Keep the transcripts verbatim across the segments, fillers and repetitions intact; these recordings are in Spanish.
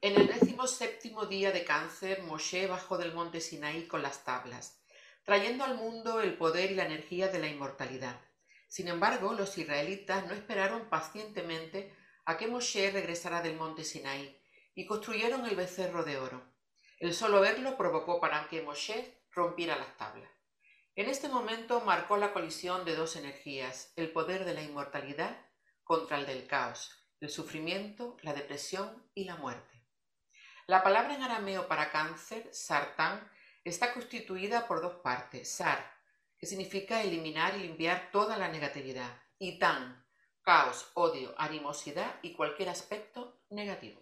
En el décimo séptimo día de Cáncer, Moshe bajó del monte Sinaí con las tablas, trayendo al mundo el poder y la energía de la inmortalidad. Sin embargo, los israelitas no esperaron pacientemente a que Moshe regresara del monte Sinaí y construyeron el becerro de oro. El solo verlo provocó para que Moshe rompiera las tablas. En este momento marcó la colisión de dos energías, el poder de la inmortalidad contra el del caos, el sufrimiento, la depresión y la muerte. La palabra en arameo para cáncer, sartán, está constituida por dos partes, sar, que significa eliminar y limpiar toda la negatividad, y tan, caos, odio, animosidad y cualquier aspecto negativo.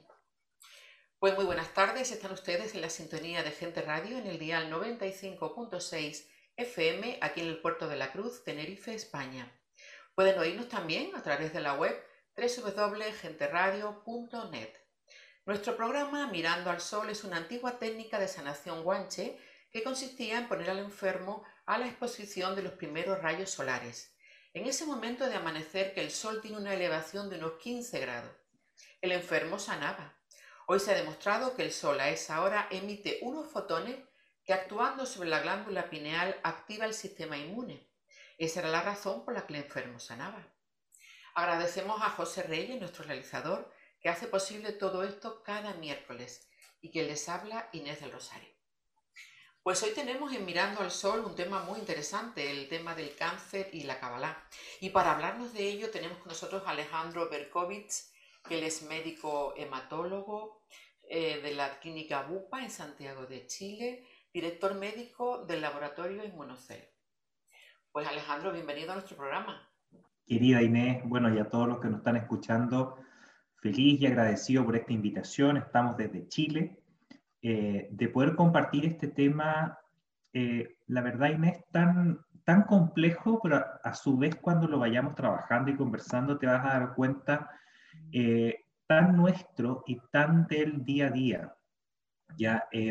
Pues muy buenas tardes, están ustedes en la sintonía de Gente Radio en el dial noventa y cinco punto seis F M aquí en el Puerto de la Cruz, Tenerife, España. Pueden oírnos también a través de la web doble u doble u doble u punto gente radio punto net. Nuestro programa Mirando al Sol es una antigua técnica de sanación guanche que consistía en poner al enfermo a la exposición de los primeros rayos solares. En ese momento de amanecer que el sol tiene una elevación de unos quince grados. El enfermo sanaba. Hoy se ha demostrado que el sol a esa hora emite unos fotones que actuando sobre la glándula pineal activa el sistema inmune. Esa era la razón por la que el enfermo sanaba. Agradecemos a José Reyes, nuestro realizador, que hace posible todo esto cada miércoles, y que les habla Inés del Rosario. Pues hoy tenemos en Mirando al Sol un tema muy interesante, el tema del cáncer y la Kabbalah. Y para hablarnos de ello tenemos con nosotros a Alejandro Berkovich, que él es médico hematólogo eh, de la clínica Bupa en Santiago de Chile, director médico del laboratorio Inmunocel. Pues Alejandro, bienvenido a nuestro programa. Querida Inés, bueno, y a todos los que nos están escuchando, feliz y agradecido por esta invitación. Estamos desde Chile, eh, de poder compartir este tema, eh, la verdad, Inés, tan, tan complejo, pero a, a su vez cuando lo vayamos trabajando y conversando te vas a dar cuenta, eh, tan nuestro y tan del día a día. Ya, eh,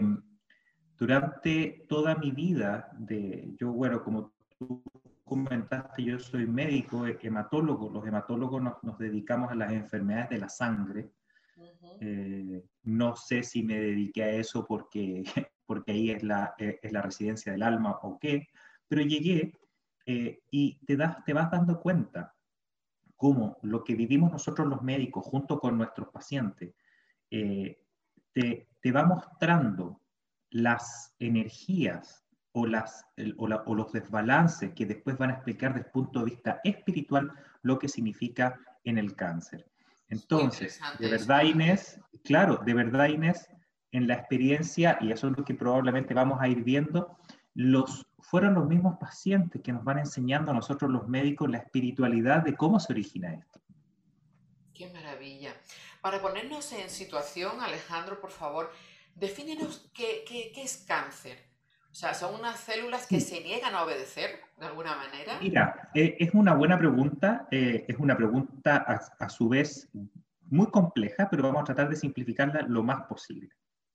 durante toda mi vida, de, yo, bueno, como tú comentaste, yo soy médico, hematólogo. Los hematólogos nos, nos dedicamos a las enfermedades de la sangre. Uh-huh. eh, no sé si me dediqué a eso porque, porque ahí es la, es la residencia del alma o qué, pero llegué eh, y te, das, te vas dando cuenta cómo lo que vivimos nosotros los médicos junto con nuestros pacientes eh, te, te va mostrando las energías o, las, el, o, la, o los desbalances que después van a explicar desde el punto de vista espiritual lo que significa en el cáncer. Entonces, de verdad, eso. Inés, claro, de verdad, Inés, en la experiencia, y eso es lo que probablemente vamos a ir viendo, los, fueron los mismos pacientes que nos van enseñando a nosotros los médicos la espiritualidad de cómo se origina esto. ¡Qué maravilla! Para ponernos en situación, Alejandro, por favor, defínenos qué, qué, qué es cáncer. O sea, ¿son unas células que sí. se niegan a obedecer de alguna manera? Mira, eh, es una buena pregunta, eh, es una pregunta a, a su vez muy compleja, pero vamos a tratar de simplificarla lo más posible.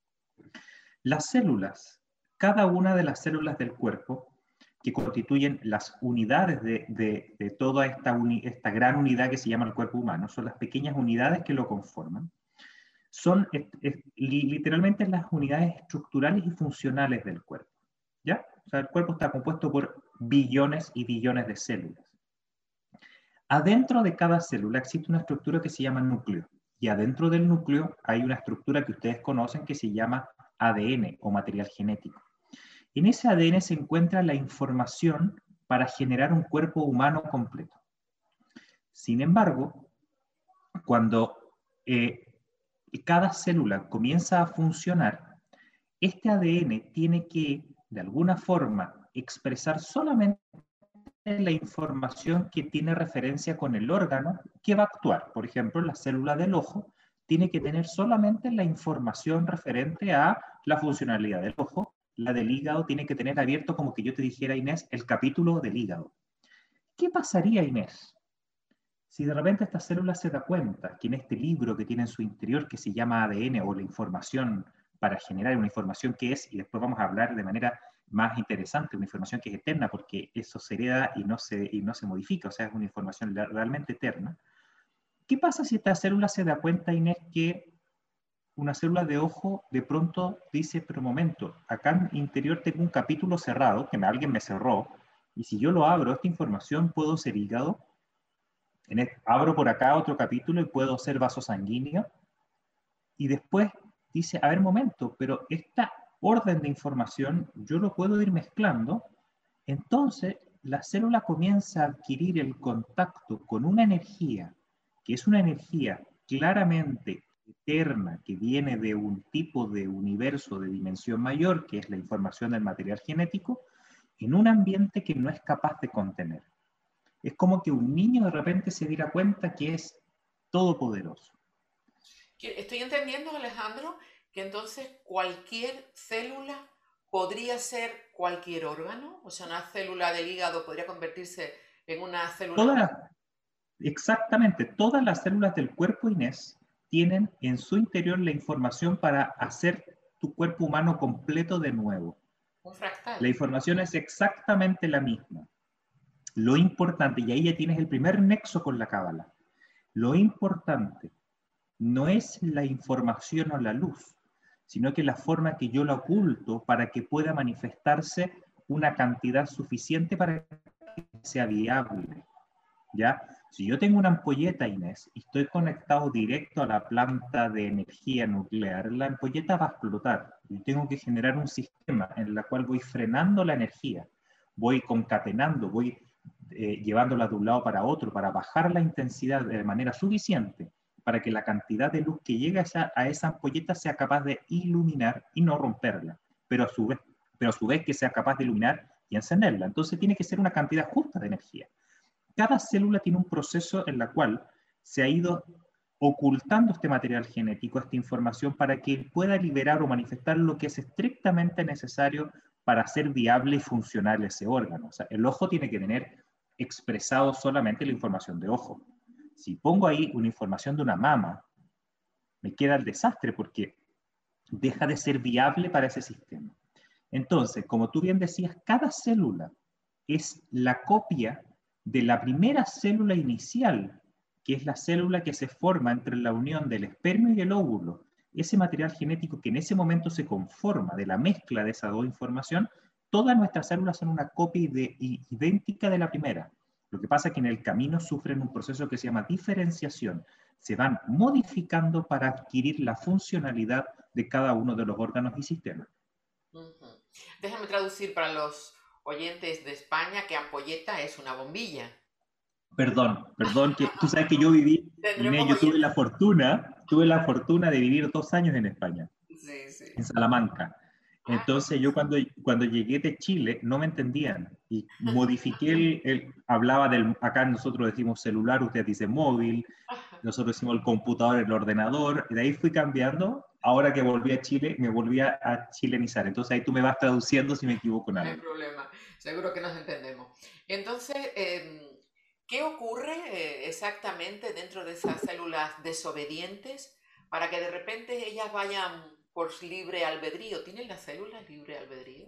Las células, cada una de las células del cuerpo, que constituyen las unidades de, de, de toda esta, uni, esta gran unidad que se llama el cuerpo humano, son las pequeñas unidades que lo conforman, son es, es, literalmente las unidades estructurales y funcionales del cuerpo. ¿Ya? O sea, el cuerpo está compuesto por billones y billones de células. Adentro de cada célula existe una estructura que se llama núcleo, y adentro del núcleo hay una estructura que ustedes conocen que se llama A D N o material genético. En ese A D N se encuentra la información para generar un cuerpo humano completo. Sin embargo, cuando eh, cada célula comienza a funcionar, este A D N tiene que, de alguna forma, expresar solamente la información que tiene referencia con el órgano que va a actuar. Por ejemplo, la célula del ojo tiene que tener solamente la información referente a la funcionalidad del ojo. La del hígado tiene que tener abierto, como que yo te dijera, Inés, el capítulo del hígado. ¿Qué pasaría, Inés, si de repente esta célula se da cuenta que en este libro que tiene en su interior, que se llama A D N, o la información para generar una información que es, y después vamos a hablar de manera más interesante, una información que es eterna, porque eso se hereda y no se, y no se modifica, o sea, es una información realmente eterna. ¿Qué pasa si esta célula se da cuenta, Inés, que una célula de ojo de pronto dice, pero momento, acá en el interior tengo un capítulo cerrado, que me, alguien me cerró, y si yo lo abro, esta información puedo ser hígado, en el, abro por acá otro capítulo y puedo ser vaso sanguíneo, y después dice, a ver, momento, pero esta orden de información yo lo puedo ir mezclando, entonces la célula comienza a adquirir el contacto con una energía, que es una energía claramente eterna, que viene de un tipo de universo de dimensión mayor, que es la información del material genético, en un ambiente que no es capaz de contener. Es como que un niño de repente se diera cuenta que es todopoderoso. Estoy entendiendo, Alejandro, que entonces cualquier célula podría ser cualquier órgano, o sea, una célula del hígado podría convertirse en una célula... Todas, exactamente, todas las células del cuerpo, Inés, tienen en su interior la información para hacer tu cuerpo humano completo de nuevo. Un fractal. La información es exactamente la misma. Lo importante, y ahí ya tienes el primer nexo con la cábala, lo importante no es la información o la luz, sino que la forma que yo la oculto para que pueda manifestarse una cantidad suficiente para que sea viable. ¿Ya? Si yo tengo una ampolleta, Inés, y estoy conectado directo a la planta de energía nuclear, la ampolleta va a explotar. Yo tengo que generar un sistema en el cual voy frenando la energía, voy concatenando, voy eh, llevándola de un lado para otro para bajar la intensidad de manera suficiente para que la cantidad de luz que llega a esa, a esa ampolleta sea capaz de iluminar y no romperla, pero a, su vez, pero a su vez que sea capaz de iluminar y encenderla. Entonces tiene que ser una cantidad justa de energía. Cada célula tiene un proceso en el cual se ha ido ocultando este material genético, esta información, para que pueda liberar o manifestar lo que es estrictamente necesario para hacer viable y funcional ese órgano. O sea, el ojo tiene que tener expresado solamente la información de ojo. Si pongo ahí una información de una mama, me queda el desastre porque deja de ser viable para ese sistema. Entonces, como tú bien decías, cada célula es la copia de la primera célula inicial, que es la célula que se forma entre la unión del espermio y el óvulo. Ese material genético que en ese momento se conforma de la mezcla de esa dos información, todas nuestras células son una copia de, idéntica de la primera. Lo que pasa es que en el camino sufren un proceso que se llama diferenciación. Se van modificando para adquirir la funcionalidad de cada uno de los órganos y sistemas. Uh-huh. Déjame traducir para los oyentes de España que ampolleta es una bombilla. Perdón, perdón, que tú sabes que yo viví, Inés, yo tuve la fortuna, tuve la fortuna de vivir dos años en España, sí, sí. en Salamanca. Entonces yo cuando, cuando llegué de Chile no me entendían y modifiqué el, el, hablaba del, acá nosotros decimos celular, ustedes dicen móvil, nosotros decimos el computador, el ordenador, y de ahí fui cambiando. Ahora que volví a Chile, me volví a, a chilenizar. Entonces ahí tú me vas traduciendo si me equivoco en algo. No hay problema, seguro que nos entendemos. Entonces, eh, ¿qué ocurre eh, exactamente dentro de esas células desobedientes para que de repente ellas vayan por libre albedrío? ¿Tienen las células libre albedrío?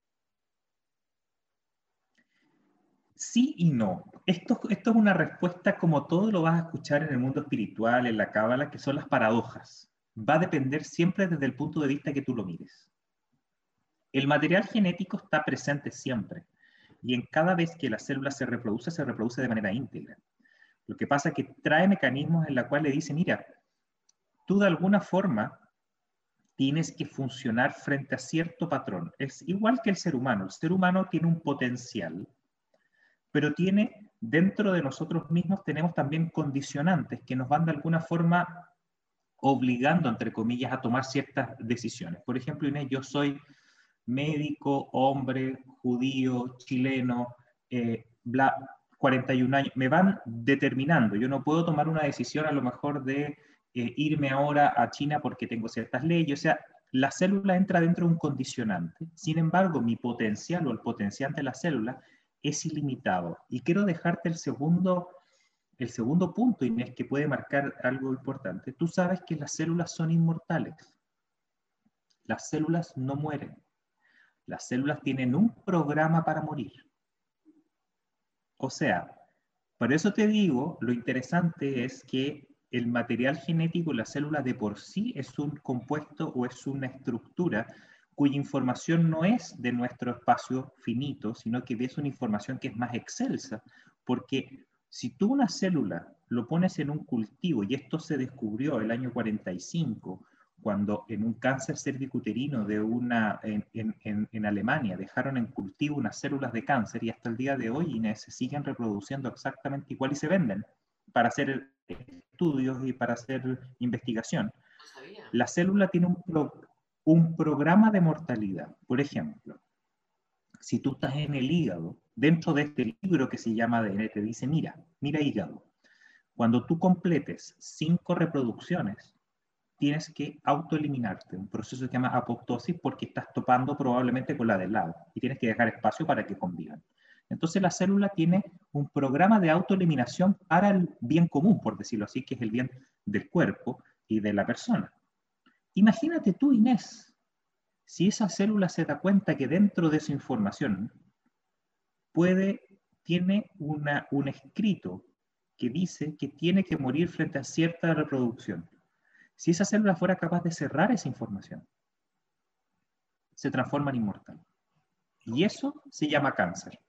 Sí y no. Esto, esto es una respuesta como todo lo vas a escuchar en el mundo espiritual, en la cábala, que son las paradojas. Va a depender siempre desde el punto de vista que tú lo mires. El material genético está presente siempre y en cada vez que la célula se reproduce, se reproduce de manera íntegra. Lo que pasa es que trae mecanismos en los cuales le dice, mira, tú de alguna forma tienes que funcionar frente a cierto patrón. Es igual que el ser humano. El ser humano tiene un potencial, pero tiene, dentro de nosotros mismos tenemos también condicionantes que nos van de alguna forma obligando, entre comillas, a tomar ciertas decisiones. Por ejemplo, Inés, yo soy médico, hombre, judío, chileno, eh, bla, cuarenta y un años, me van determinando. Yo no puedo tomar una decisión a lo mejor de eh, irme ahora a China porque tengo ciertas leyes. O sea, la célula entra dentro de un condicionante. Sin embargo, mi potencial o el potencial de la célula es ilimitado. Y quiero dejarte el segundo, el segundo punto, Inés, que puede marcar algo importante. Tú sabes que las células son inmortales. Las células no mueren. Las células tienen un programa para morir. O sea, por eso te digo, lo interesante es que el material genético, la célula de por sí es un compuesto o es una estructura cuya información no es de nuestro espacio finito, sino que es una información que es más excelsa, porque si tú una célula lo pones en un cultivo, y esto se descubrió el año cuarenta y cinco, cuando en un cáncer cervicuterino de una, en, en, en Alemania dejaron en cultivo unas células de cáncer, y hasta el día de hoy, Inés, se siguen reproduciendo exactamente igual y se venden para hacer estudios y para hacer investigación. No sabía. La célula tiene un, pro, un programa de mortalidad. Por ejemplo, si tú estás en el hígado, dentro de este libro que se llama A D N, te dice, mira, mira hígado, cuando tú completes cinco reproducciones, tienes que autoeliminarte, un proceso que se llama apoptosis, porque estás topando probablemente con la del lado y tienes que dejar espacio para que convivan. Entonces la célula tiene un programa de autoeliminación para el bien común, por decirlo así, que es el bien del cuerpo y de la persona. Imagínate tú, Inés, si esa célula se da cuenta que dentro de esa información puede, tiene una, un escrito que dice que tiene que morir frente a cierta reproducción. Si esa célula fuera capaz de cerrar esa información, se transforma en inmortal. Y eso se llama cáncer.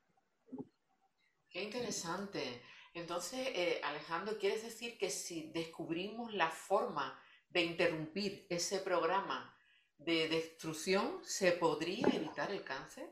Qué interesante. Entonces, eh, Alejandro, ¿quieres decir que si descubrimos la forma de interrumpir ese programa de destrucción, se podría evitar el cáncer?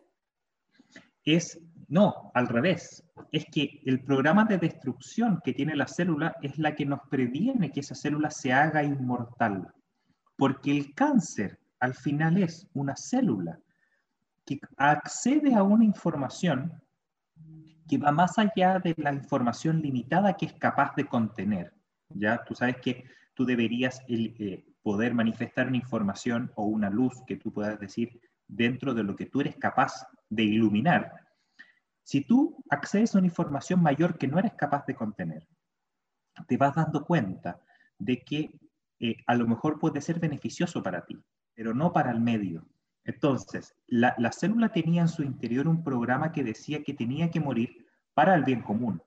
Es, no, al revés. Es que el programa de destrucción que tiene la célula es la que nos previene que esa célula se haga inmortal. Porque el cáncer al final es una célula que accede a una información que va más allá de la información limitada que es capaz de contener. Ya tú sabes que tú deberías eh, poder manifestar una información o una luz que tú puedas decir dentro de lo que tú eres capaz de iluminar. Si tú accedes a una información mayor que no eres capaz de contener, te vas dando cuenta de que eh, a lo mejor puede ser beneficioso para ti, pero no para el medio. Entonces, la, la célula tenía en su interior un programa que decía que tenía que morir para el bien común.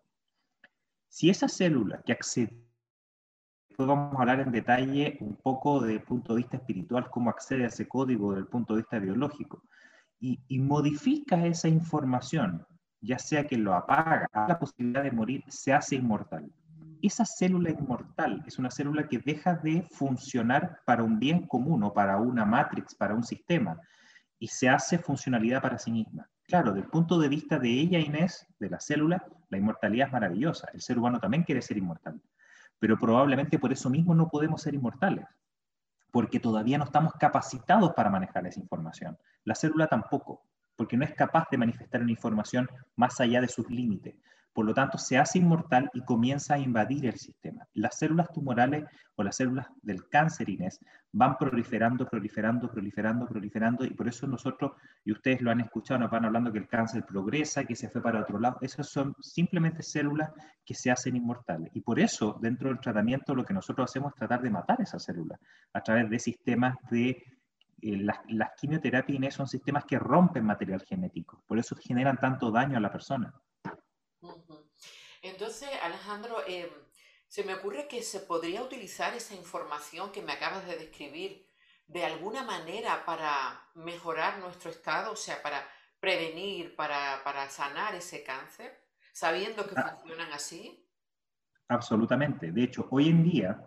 Si esa célula que accede, después vamos a hablar en detalle un poco desde el punto de vista espiritual, cómo accede a ese código desde el punto de vista biológico, y, y modifica esa información, ya sea que lo apaga, la posibilidad de morir, se hace inmortal. Esa célula inmortal es una célula que deja de funcionar para un bien común o para una matrix, para un sistema, y se hace funcionalidad para sí misma. Claro, desde el punto de vista de ella, Inés, de la célula, la inmortalidad es maravillosa. El ser humano también quiere ser inmortal, pero probablemente por eso mismo no podemos ser inmortales, porque todavía no estamos capacitados para manejar esa información. La célula tampoco, porque no es capaz de manifestar una información más allá de sus límites. Por lo tanto, se hace inmortal y comienza a invadir el sistema. Las células tumorales o las células del cáncer, Inés, van proliferando, proliferando, proliferando, proliferando, y por eso nosotros, y ustedes lo han escuchado, nos van hablando que el cáncer progresa, que se fue para otro lado. Esas son simplemente células que se hacen inmortales. Y por eso, dentro del tratamiento, lo que nosotros hacemos es tratar de matar esas células a través de sistemas de Eh, las, las quimioterapias, Inés, son sistemas que rompen material genético, por eso generan tanto daño a la persona. Uh-huh. Entonces, Alejandro, eh, se me ocurre que se podría utilizar esa información que me acabas de describir de alguna manera para mejorar nuestro estado, o sea, para prevenir, para, para sanar ese cáncer, sabiendo que Ah, funcionan así. absolutamente. De hecho, hoy en día,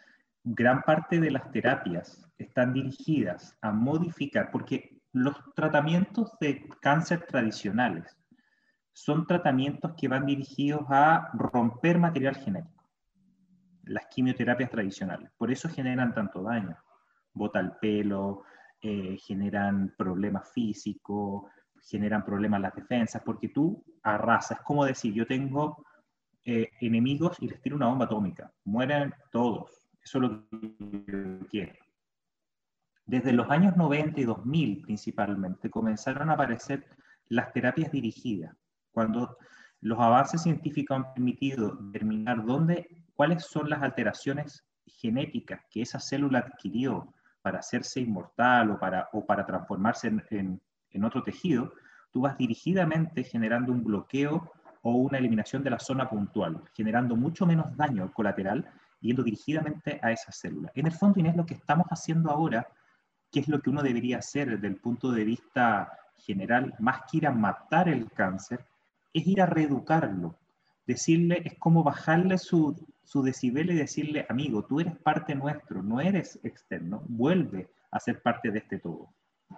gran parte de las terapias están dirigidas a modificar, porque los tratamientos de cáncer tradicionales son tratamientos que van dirigidos a romper material genético, las quimioterapias tradicionales. Por eso generan tanto daño. Bota el pelo, eh, generan problemas físicos, generan problemas en las defensas, porque tú arrasas. Es como decir, yo tengo eh, enemigos y les tiro una bomba atómica. Mueren todos. Eso es lo que yo quiero. Desde los años noventa y dos mil principalmente comenzaron a aparecer las terapias dirigidas, cuando los avances científicos han permitido determinar dónde, cuáles son las alteraciones genéticas que esa célula adquirió para hacerse inmortal o para, o para transformarse en, en, en otro tejido, tú vas dirigidamente generando un bloqueo o una eliminación de la zona puntual, generando mucho menos daño colateral yendo dirigidamente a esa célula. En el fondo, Inés, lo que estamos haciendo ahora, que es lo que uno debería hacer desde el punto de vista general, más que ir a matar el cáncer, es ir a reeducarlo. Decirle, es como bajarle su, su decibel y decirle, amigo, tú eres parte nuestro, no eres externo, vuelve a ser parte de este todo.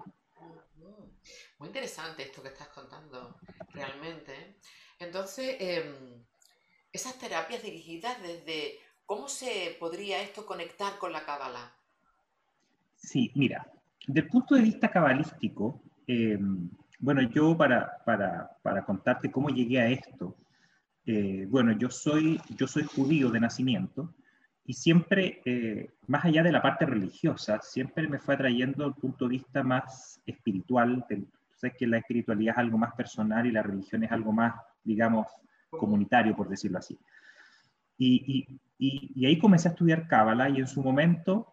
Muy interesante esto que estás contando, realmente. Entonces, eh, esas terapias dirigidas desde cómo se podría esto conectar con la Cábala. Sí, mira, del punto de vista cabalístico, eh, bueno, yo para, para, para contarte cómo llegué a esto, eh, bueno, yo soy, yo soy judío de nacimiento y siempre, eh, más allá de la parte religiosa, siempre me fue atrayendo el punto de vista más espiritual. Del, sé que la espiritualidad es algo más personal y la religión es algo más, digamos, comunitario, por decirlo así. Y, y, y, y ahí comencé a estudiar Cábala y en su momento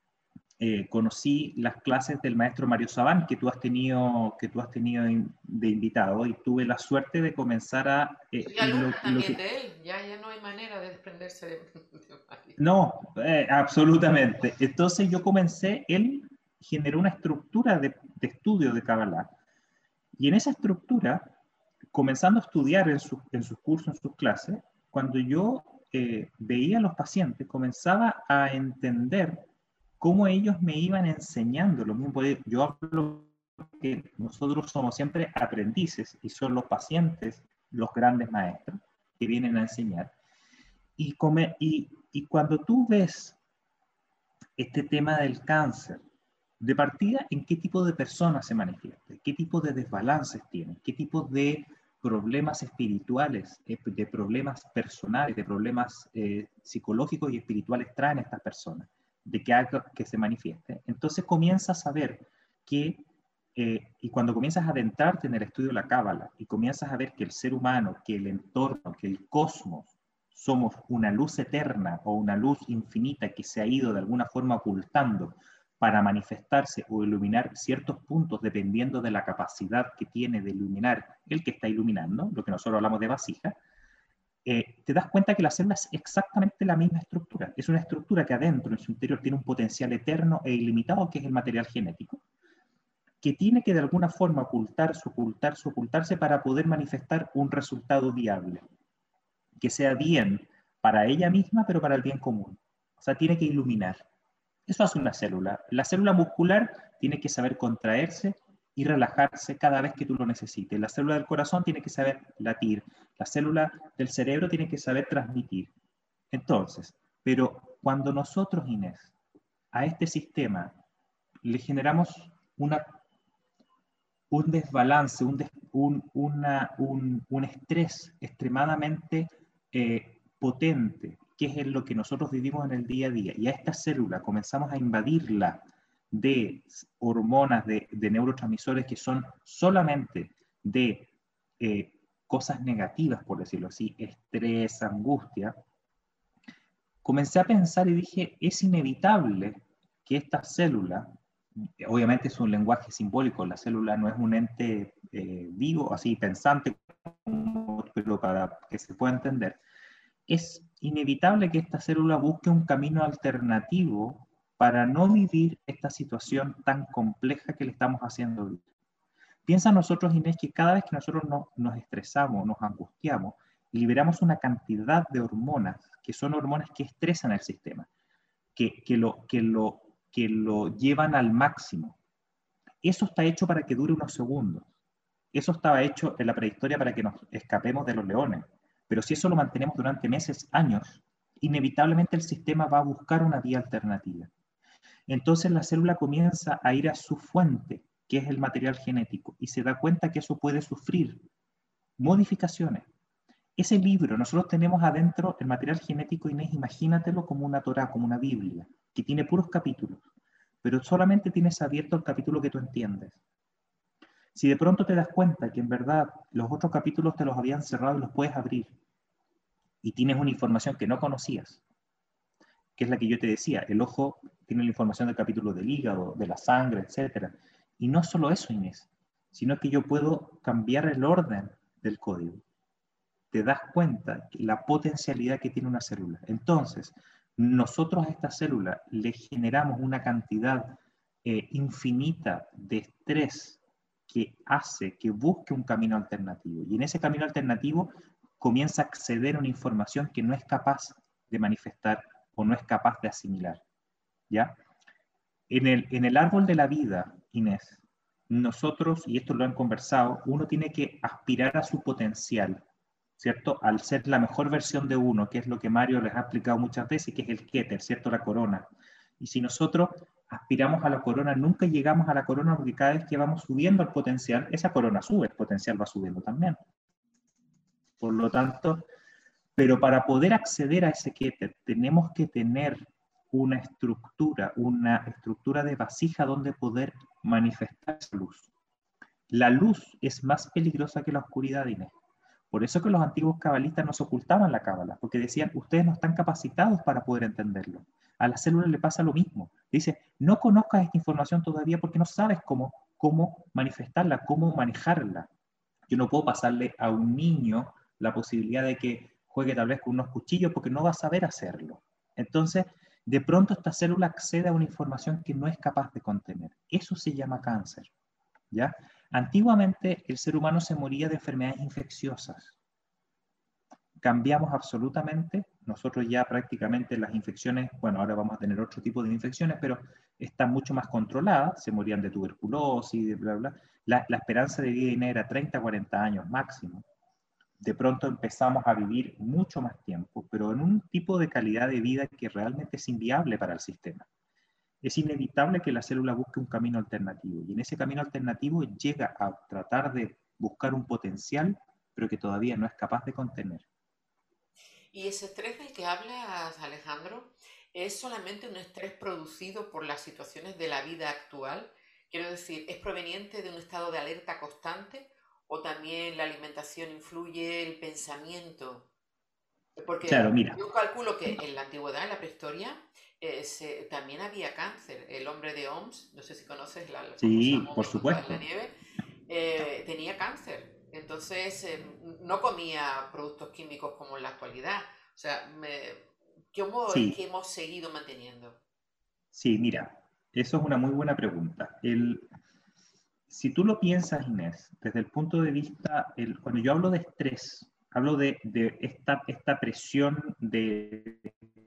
eh, conocí las clases del maestro Mario Sabán que tú has tenido, que tú has tenido in, de invitado y tuve la suerte de comenzar a... Eh, Soy y lo, alumna lo también que, de él, ya, ya no hay manera de desprenderse de, de Mario. No, eh, absolutamente. Entonces yo comencé, él generó una estructura de, de estudio de Kabbalah. Y en esa estructura, comenzando a estudiar en, su, en sus cursos, en sus clases, cuando yo eh, veía a los pacientes, comenzaba a entender cómo ellos me iban enseñando lo mismo. Yo hablo que nosotros somos siempre aprendices y son los pacientes los grandes maestros que vienen a enseñar. Y, come, y, y cuando tú ves este tema del cáncer, de partida, ¿en qué tipo de personas se manifiesta? ¿Qué tipo de desbalances tiene? ¿Qué tipo de problemas espirituales, de problemas personales, de problemas eh, psicológicos y espirituales traen estas personas? De que haga que se manifieste. Entonces comienzas a ver que, eh, y cuando comienzas a adentrarte en el estudio de la Cábala y comienzas a ver que el ser humano, que el entorno, que el cosmos, somos una luz eterna o una luz infinita que se ha ido de alguna forma ocultando para manifestarse o iluminar ciertos puntos dependiendo de la capacidad que tiene de iluminar el que está iluminando, lo que nosotros hablamos de vasija, eh, te das cuenta que la célula es exactamente la misma estructura. Es una estructura que adentro, en su interior, tiene un potencial eterno e ilimitado, que es el material genético, que tiene que de alguna forma ocultarse, ocultarse, ocultarse para poder manifestar un resultado viable, que sea bien para ella misma, pero para el bien común. O sea, tiene que iluminar. Eso hace una célula. La célula muscular tiene que saber contraerse y relajarse cada vez que tú lo necesites. La célula del corazón tiene que saber latir. La célula del cerebro tiene que saber transmitir. Entonces, pero cuando nosotros, Inés, a este sistema le generamos una, un desbalance, un, des, un, una, un, un estrés extremadamente eh, potente, que es en lo que nosotros vivimos en el día a día, y a esta célula comenzamos a invadirla de hormonas, de, de neurotransmisores que son solamente de eh, cosas negativas, por decirlo así, estrés, angustia, comencé a pensar y dije, es inevitable que esta célula, obviamente es un lenguaje simbólico, la célula no es un ente eh, vivo, así pensante, pero para que se pueda entender, es inevitable que esta célula busque un camino alternativo para no vivir esta situación tan compleja que le estamos haciendo vivir. Piensa nosotros, Inés, que cada vez que nosotros no, nos estresamos, nos angustiamos, liberamos una cantidad de hormonas, que son hormonas que estresan el sistema, que, que, lo, que, lo, que lo llevan al máximo. Eso está hecho para que dure unos segundos. Eso estaba hecho en la prehistoria para que nos escapemos de los leones. Pero si eso lo mantenemos durante meses, años, inevitablemente el sistema va a buscar una vía alternativa. Entonces la célula comienza a ir a su fuente, que es el material genético, y se da cuenta que eso puede sufrir modificaciones. Ese libro, nosotros tenemos adentro el material genético, Inés, imagínatelo como una Torá, como una Biblia, que tiene puros capítulos, pero solamente tienes abierto el capítulo que tú entiendes. Si de pronto te das cuenta que en verdad los otros capítulos te los habían cerrado y los puedes abrir, y tienes una información que no conocías, que es la que yo te decía, el ojo tiene la información del capítulo del hígado, de la sangre, etcétera. Y no solo eso, Inés, sino que yo puedo cambiar el orden del código. Te das cuenta de la potencialidad que tiene una célula. Entonces, nosotros a esta célula le generamos una cantidad eh, infinita de estrés que hace que busque un camino alternativo. Y en ese camino alternativo comienza a acceder a una información que no es capaz de manifestar o no es capaz de asimilar. ¿Ya? En el, en el árbol de la vida, Inés, nosotros, y esto lo han conversado, uno tiene que aspirar a su potencial, ¿cierto? Al ser la mejor versión de uno, que es lo que Mario les ha explicado muchas veces, que es el Keter, ¿cierto? La corona. Y si nosotros aspiramos a la corona, nunca llegamos a la corona porque cada vez que vamos subiendo al potencial, esa corona sube, el potencial va subiendo también. Por lo tanto, pero para poder acceder a ese Keter, tenemos que tener una estructura, una estructura de vasija donde poder manifestar esa luz. La luz es más peligrosa que la oscuridad, Inés. Por eso que los antiguos cabalistas nos ocultaban la cábala, porque decían, ustedes no están capacitados para poder entenderlo. A la célula le pasa lo mismo. Dice, no conozcas esta información todavía porque no sabes cómo, cómo manifestarla, cómo manejarla. Yo no puedo pasarle a un niño la posibilidad de que juegue tal vez con unos cuchillos porque no va a saber hacerlo. Entonces, de pronto esta célula accede a una información que no es capaz de contener. Eso se llama cáncer, ¿ya? Antiguamente el ser humano se moría de enfermedades infecciosas. Cambiamos absolutamente, nosotros ya prácticamente las infecciones, bueno, ahora vamos a tener otro tipo de infecciones, pero están mucho más controladas, se morían de tuberculosis, de bla, bla. La, la esperanza de vida era treinta, cuarenta años máximo. De pronto empezamos a vivir mucho más tiempo, pero en un tipo de calidad de vida que realmente es inviable para el sistema. Es inevitable que la célula busque un camino alternativo, y en ese camino alternativo llega a tratar de buscar un potencial, pero que todavía no es capaz de contener. ¿Y ese estrés del que hablas, Alejandro, es solamente un estrés producido por las situaciones de la vida actual? Quiero decir, ¿es proveniente de un estado de alerta constante o también la alimentación influye, el pensamiento? Claro, Porque mira. yo calculo que en la antigüedad, en la prehistoria, eh, se, también había cáncer. El hombre de Oms, no sé si conoces la, la famosa Sí, por momia tumbada en la supuesto. nieve, eh, tenía cáncer. Entonces, eh, no comía productos químicos como en la actualidad. O sea, me, ¿cómo es que Sí, hemos seguido manteniendo? sí, mira, eso es una muy buena pregunta. El, si tú lo piensas, Inés, desde el punto de vista, el, cuando yo hablo de estrés, hablo de, de esta, esta presión de,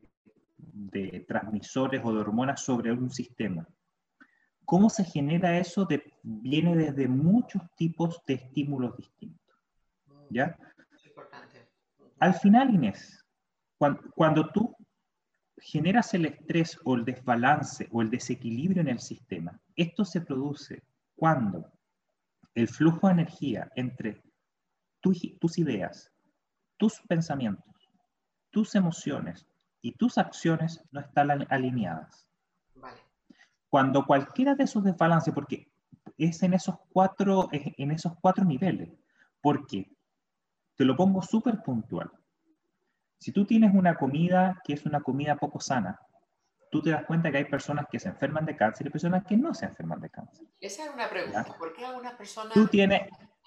de transmisores o de hormonas sobre un sistema. ¿Cómo se genera eso? De, viene desde muchos tipos de estímulos distintos. Mm, ¿Ya? es importante. Ujú. Al final, Inés, cuando, cuando tú generas el estrés o el desbalance o el desequilibrio en el sistema, esto se produce cuando el flujo de energía entre tu, tus ideas, tus pensamientos, tus emociones y tus acciones no están alineadas. Vale. Cuando cualquiera de esos desbalances, porque es en esos cuatro, en esos cuatro niveles, porque te lo pongo súper puntual. Si tú tienes una comida que es una comida poco sana, tú te das cuenta que hay personas que se enferman de cáncer y personas que no se enferman de cáncer. Esa es una ¿Ya? pregunta. ¿Por qué algunas Tú personas... tienes,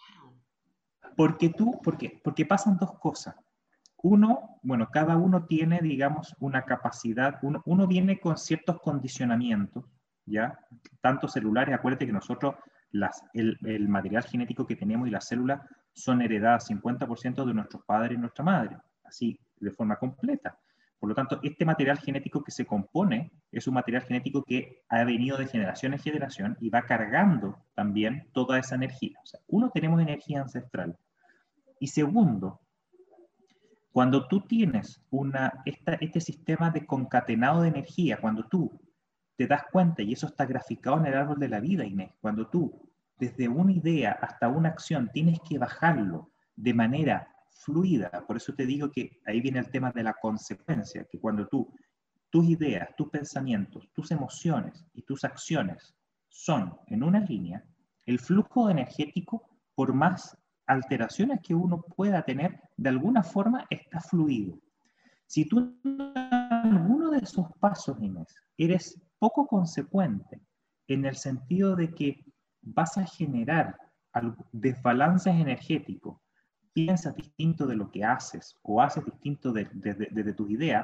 porque tú, porque, porque pasan dos cosas. Uno, bueno, cada uno tiene, digamos, una capacidad, uno, uno viene con ciertos condicionamientos, ¿ya? Tanto celulares, acuérdate que nosotros, las, el, el material genético que tenemos y las células son heredadas cincuenta por ciento de nuestros padres y nuestra madre, así de forma completa. Por lo tanto, este material genético que se compone es un material genético que ha venido de generación en generación y va cargando también toda esa energía. O sea, uno, tenemos energía ancestral. Y segundo, cuando tú tienes una, esta, este sistema de concatenado de energía, cuando tú te das cuenta, y eso está graficado en el árbol de la vida, Inés, cuando tú desde una idea hasta una acción tienes que bajarlo de manera fluida, por eso te digo que ahí viene el tema de la consecuencia, que cuando tú, tus ideas, tus pensamientos, tus emociones y tus acciones son en una línea, el flujo energético, por más alteraciones que uno pueda tener, de alguna forma está fluido. Si tú en alguno de esos pasos, Inés, eres poco consecuente en el sentido de que vas a generar desbalances energéticos, piensas distinto de lo que haces o haces distinto desde de, de, de tus ideas,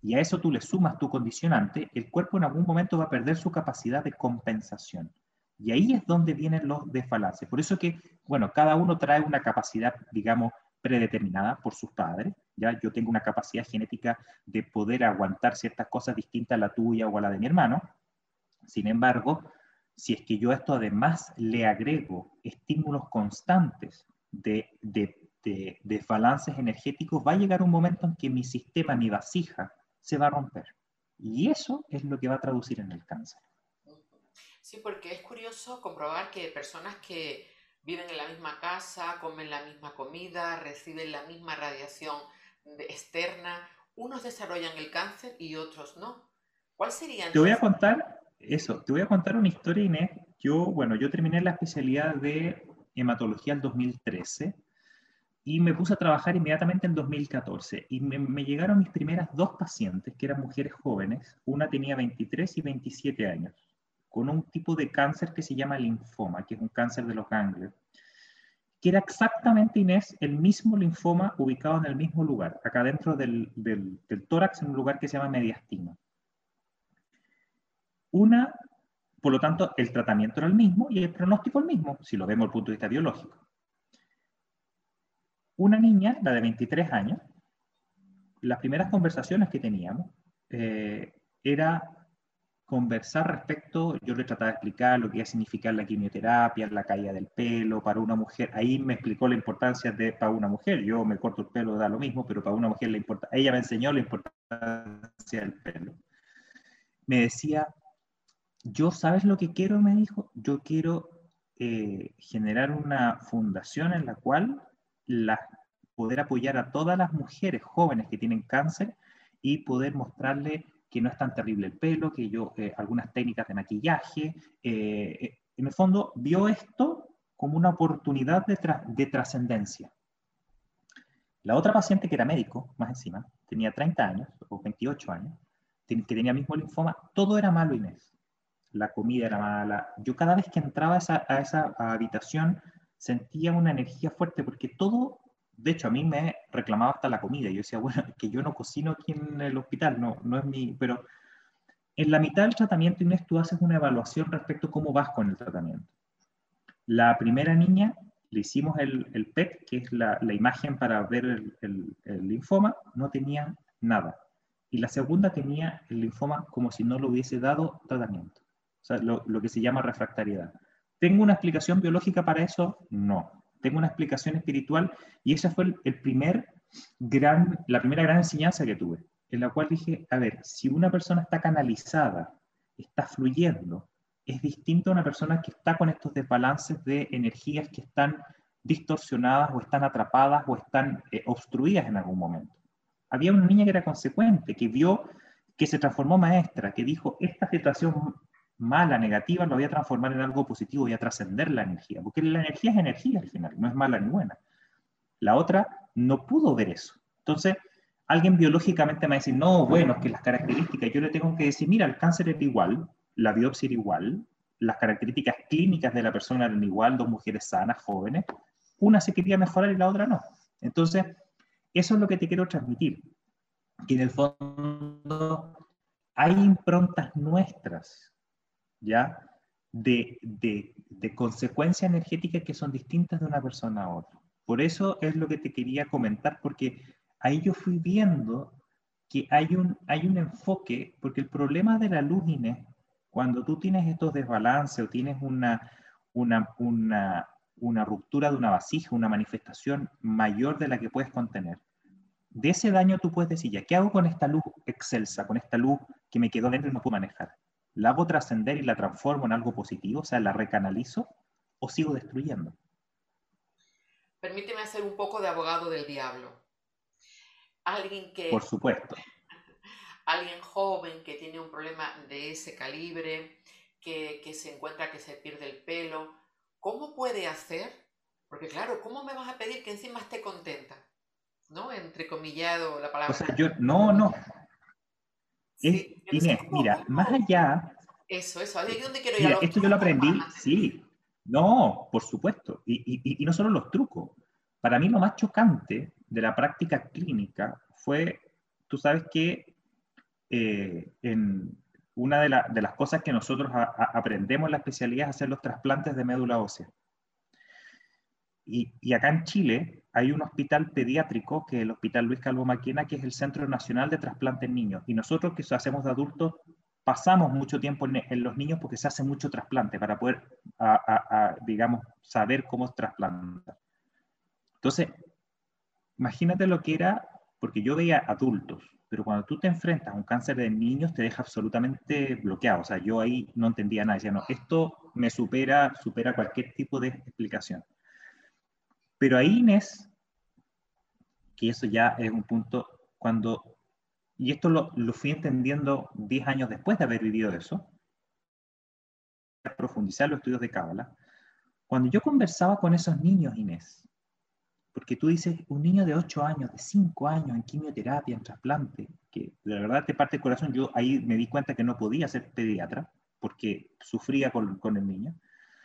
y a eso tú le sumas tu condicionante, el cuerpo en algún momento va a perder su capacidad de compensación. Y ahí es donde vienen los desbalances. Por eso que, bueno, cada uno trae una capacidad, digamos, predeterminada por sus padres. ¿Ya? Yo tengo una capacidad genética de poder aguantar ciertas cosas distintas a la tuya o a la de mi hermano. Sin embargo, si es que yo a esto además le agrego estímulos constantes de, de, de, de balances energéticos, va a llegar un momento en que mi sistema, mi vasija, se va a romper. Y eso es lo que va a traducir en el cáncer. Sí, porque es curioso comprobar que personas que viven en la misma casa, comen la misma comida, reciben la misma radiación externa, unos desarrollan el cáncer y otros no. ¿Cuál sería Te voy a entonces? contar eso, te voy a contar una historia, Inés. Yo, bueno, yo terminé la especialidad de hematología en dos mil trece y me puse a trabajar inmediatamente en dos mil catorce. Y me, me llegaron mis primeras dos pacientes, que eran mujeres jóvenes. Una tenía veintitrés y veintisiete años, con un tipo de cáncer que se llama linfoma, que es un cáncer de los ganglios, que era exactamente, Inés, el mismo linfoma ubicado en el mismo lugar, acá dentro del, del, del tórax, en un lugar que se llama mediastino. Una, por lo tanto, el tratamiento era el mismo y el pronóstico el mismo, si lo vemos desde el punto de vista biológico. Una niña, la de veintitrés años, las primeras conversaciones que teníamos eh, era conversar respecto, yo le trataba de explicar lo que iba a significar la quimioterapia, la caída del pelo para una mujer. Ahí me explicó la importancia de para una mujer. Yo me corto el pelo, da lo mismo, pero para una mujer le importa. Ella me enseñó la importancia del pelo. Me decía, yo, ¿sabes lo que quiero? Me dijo, yo quiero eh, generar una fundación en la cual la, poder apoyar a todas las mujeres jóvenes que tienen cáncer y poder mostrarle que no es tan terrible el pelo, que yo, eh, algunas técnicas de maquillaje. Eh, en el fondo, vio esto como una oportunidad de, tra de trascendencia. La otra paciente, que era médico, más encima, tenía treinta años o veintiocho años, que tenía mismo linfoma, todo era malo, Inés. La comida era mala. Yo cada vez que entraba a esa, a esa habitación sentía una energía fuerte porque todo, de hecho a mí me reclamaba hasta la comida. Yo decía, bueno, que yo no cocino aquí en el hospital, no, no es mi... Pero en la mitad del tratamiento, Inés, tú haces una evaluación respecto a cómo vas con el tratamiento. La primera niña le hicimos el, el P E T, que es la, la imagen para ver el, el, el linfoma, no tenía nada. Y la segunda tenía el linfoma como si no lo hubiese dado tratamiento. O sea, lo, lo que se llama refractariedad. ¿Tengo una explicación biológica para eso? No. Tengo una explicación espiritual y esa fue el, el primer gran, la primera gran enseñanza que tuve, en la cual dije, a ver, si una persona está canalizada, está fluyendo, es distinto a una persona que está con estos desbalances de energías que están distorsionadas o están atrapadas o están eh, obstruidas en algún momento. Había una niña que era consecuente, que vio, que se transformó maestra, que dijo, esta situación mala, negativa, lo voy a transformar en algo positivo, voy a trascender la energía, porque la energía es energía al final, no es mala ni buena. La otra no pudo ver eso. Entonces, alguien biológicamente me va a decir, no, bueno, es que las características, yo le tengo que decir, mira, el cáncer era igual, la biopsia era igual, las características clínicas de la persona eran igual, dos mujeres sanas, jóvenes, una se quería mejorar y la otra no. Entonces, eso es lo que te quiero transmitir, que en el fondo hay improntas nuestras, ¿ya? De, de, de consecuencia energética que son distintas de una persona a otra. Por eso es lo que te quería comentar, porque ahí yo fui viendo que hay un, hay un enfoque, porque el problema de la luz, Inés, cuando tú tienes estos desbalances o tienes una, una, una, una ruptura de una vasija, una manifestación mayor de la que puedes contener, de ese daño tú puedes decir, ya, ¿qué hago con esta luz excelsa, con esta luz que me quedó dentro y no puedo manejar? ¿La hago trascender y la transformo en algo positivo? O sea, ¿la recanalizo o sigo destruyendo? Permíteme hacer un poco de abogado del diablo. Alguien Por que, supuesto. alguien joven que tiene un problema de ese calibre, que, que se encuentra que se pierde el pelo, ¿cómo puede hacer? Porque claro, ¿cómo me vas a pedir que encima esté contenta? ¿No? Entrecomillado la O palabra. sea, yo, no, no. Es, Sí, entonces, Inés, ¿cómo, mira, más cómo? allá, Eso, eso, ahí es donde quiero ir a mira, los esto yo lo trucos para aprendí, mantenerme. sí, no, por supuesto. Y, y, y no solo los trucos. Para mí lo más chocante de la práctica clínica fue, tú sabes que eh, en una de, la, de las cosas que nosotros a, a aprendemos en la especialidad es hacer los trasplantes de médula ósea. Y, y acá en Chile hay un hospital pediátrico, que es el Hospital Luis Calvo Maquena, que es el Centro Nacional de Trasplantes en Niños. Y nosotros que hacemos de adultos, pasamos mucho tiempo en, en los niños porque se hace mucho trasplante para poder, a, a, a, digamos, saber cómo trasplantar. Entonces, imagínate lo que era, porque yo veía adultos, pero cuando tú te enfrentas a un cáncer de niños te deja absolutamente bloqueado. O sea, yo ahí no entendía nada. Decía, no, esto me supera, supera cualquier tipo de explicación. Pero ahí, Inés, que eso ya es un punto cuando, y esto lo, lo fui entendiendo diez años después de haber vivido eso, profundizar los estudios de Cábala, cuando yo conversaba con esos niños, Inés, porque tú dices, un niño de ocho años, de cinco años, en quimioterapia, en trasplante, que de verdad te parte el corazón, yo ahí me di cuenta que no podía ser pediatra, porque sufría con, con el niño.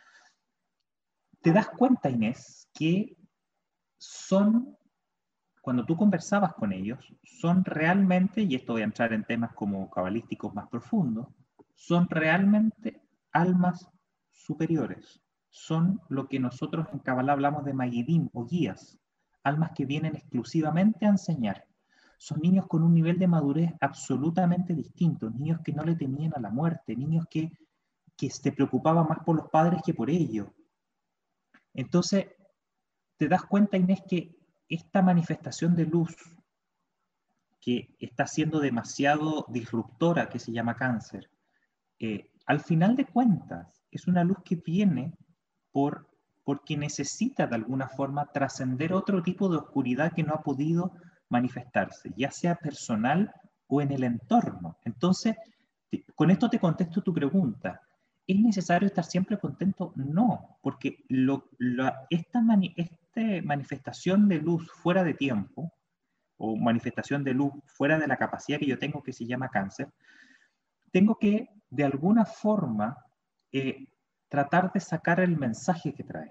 Te das cuenta, Inés, que son, cuando tú conversabas con ellos, son realmente, y esto voy a entrar en temas como cabalísticos más profundos, son realmente almas superiores. Son lo que nosotros en Kabbalah hablamos de Magidim o guías, almas que vienen exclusivamente a enseñar. Son niños con un nivel de madurez absolutamente distinto, niños que no le temían a la muerte, niños que, que se preocupaban más por los padres que por ellos. Entonces, te das cuenta, Inés, que esta manifestación de luz que está siendo demasiado disruptora, que se llama cáncer, eh, al final de cuentas es una luz que viene por, porque necesita de alguna forma trascender otro tipo de oscuridad que no ha podido manifestarse, ya sea personal o en el entorno. Entonces, con esto te contesto tu pregunta. ¿Es necesario estar siempre contento? No, porque lo, la, esta, mani, esta manifestación de luz fuera de tiempo, o manifestación de luz fuera de la capacidad que yo tengo, que se llama cáncer, tengo que, de alguna forma, eh, tratar de sacar el mensaje que trae.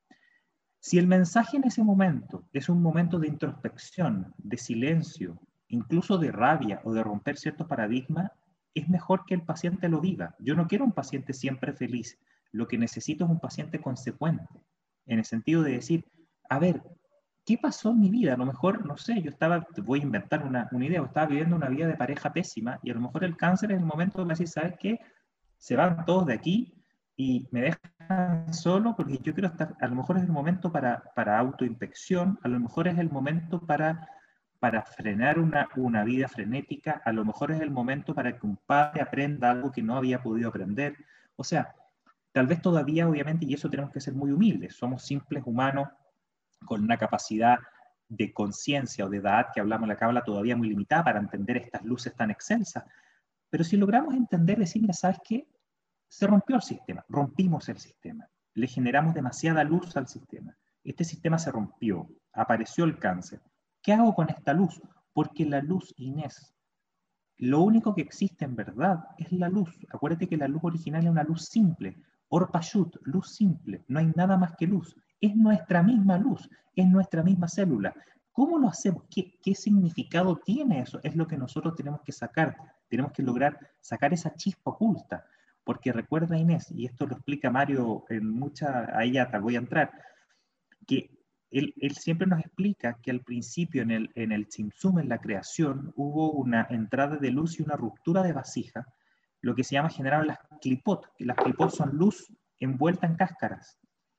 Si el mensaje en ese momento es un momento de introspección, de silencio, incluso de rabia o de romper ciertos paradigmas, es mejor que el paciente lo viva. Yo no quiero un paciente siempre feliz. Lo que necesito es un paciente consecuente, en el sentido de decir, a ver, ¿qué pasó en mi vida? A lo mejor, no sé, yo estaba, voy a inventar una, una idea, estaba viviendo una vida de pareja pésima y a lo mejor el cáncer es el momento de decir, ¿sabes qué? Se van todos de aquí y me dejan solo porque yo quiero estar, a lo mejor es el momento para, para autoinspección, a lo mejor es el momento para, para frenar una, una vida frenética, a lo mejor es el momento para que un padre aprenda algo que no había podido aprender. O sea, tal vez todavía, obviamente, y eso tenemos que ser muy humildes, somos simples humanos con una capacidad de conciencia o de edad que hablamos en la Cábala todavía muy limitada para entender estas luces tan excelsas. Pero si logramos entender, decir, mira, ¿sabes qué? Se rompió el sistema, rompimos el sistema, le generamos demasiada luz al sistema. Este sistema se rompió, apareció el cáncer. ¿Qué hago con esta luz? Porque la luz, Inés, lo único que existe en verdad es la luz. Acuérdate que la luz original es una luz simple. Orpashut, luz simple, no hay nada más que luz. Es nuestra misma luz, es nuestra misma célula. ¿Cómo lo hacemos? ¿Qué, qué significado tiene eso? Es lo que nosotros tenemos que sacar. Tenemos que lograr sacar esa chispa oculta. Porque recuerda, Inés, y esto lo explica Mario en mucha, ahí ya te voy a entrar, que él, él siempre nos explica que al principio en el, en el Tzimtzum, en la creación, hubo una entrada de luz y una ruptura de vasija, lo que se llama generar las clipot, que las clipot son luz envuelta en cáscaras.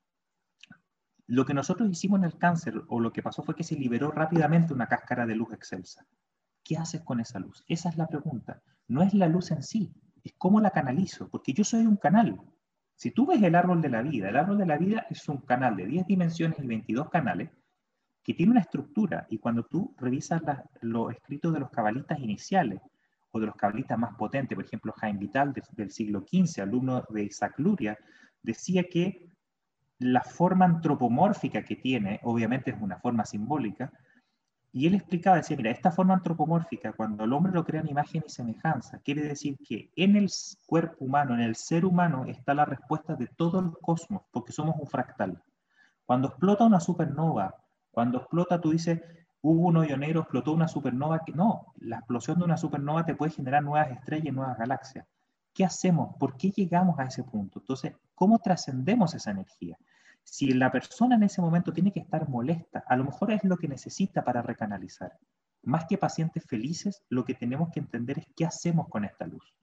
Lo que nosotros hicimos en el cáncer, o lo que pasó fue que se liberó rápidamente una cáscara de luz excelsa. ¿Qué haces con esa luz? Esa es la pregunta. No es la luz en sí, es cómo la canalizo, porque yo soy un canal. Si tú ves el árbol de la vida, el árbol de la vida es un canal de diez dimensiones y veintidós canales que tiene una estructura, y cuando tú revisas la, los escritos de los cabalistas iniciales o de los cabalistas más potentes, por ejemplo, Jaime Vital de, del siglo quince, alumno de Isaac Luria, decía que la forma antropomórfica que tiene, obviamente es una forma simbólica, y él explicaba, decía, mira, esta forma antropomórfica, cuando el hombre lo crea en imagen y semejanza, quiere decir que en el cuerpo humano, en el ser humano, está la respuesta de todo el cosmos, porque somos un fractal. Cuando explota una supernova, cuando explota, tú dices, hubo un hoyo negro, explotó una supernova. Que, no, la explosión de una supernova te puede generar nuevas estrellas, nuevas galaxias. ¿Qué hacemos? ¿Por qué llegamos a ese punto? Entonces, ¿cómo trascendemos esa energía? Si la persona en ese momento tiene que estar molesta, a lo mejor es lo que necesita para recanalizar. Más que pacientes felices, lo que tenemos que entender es qué hacemos con esta luz.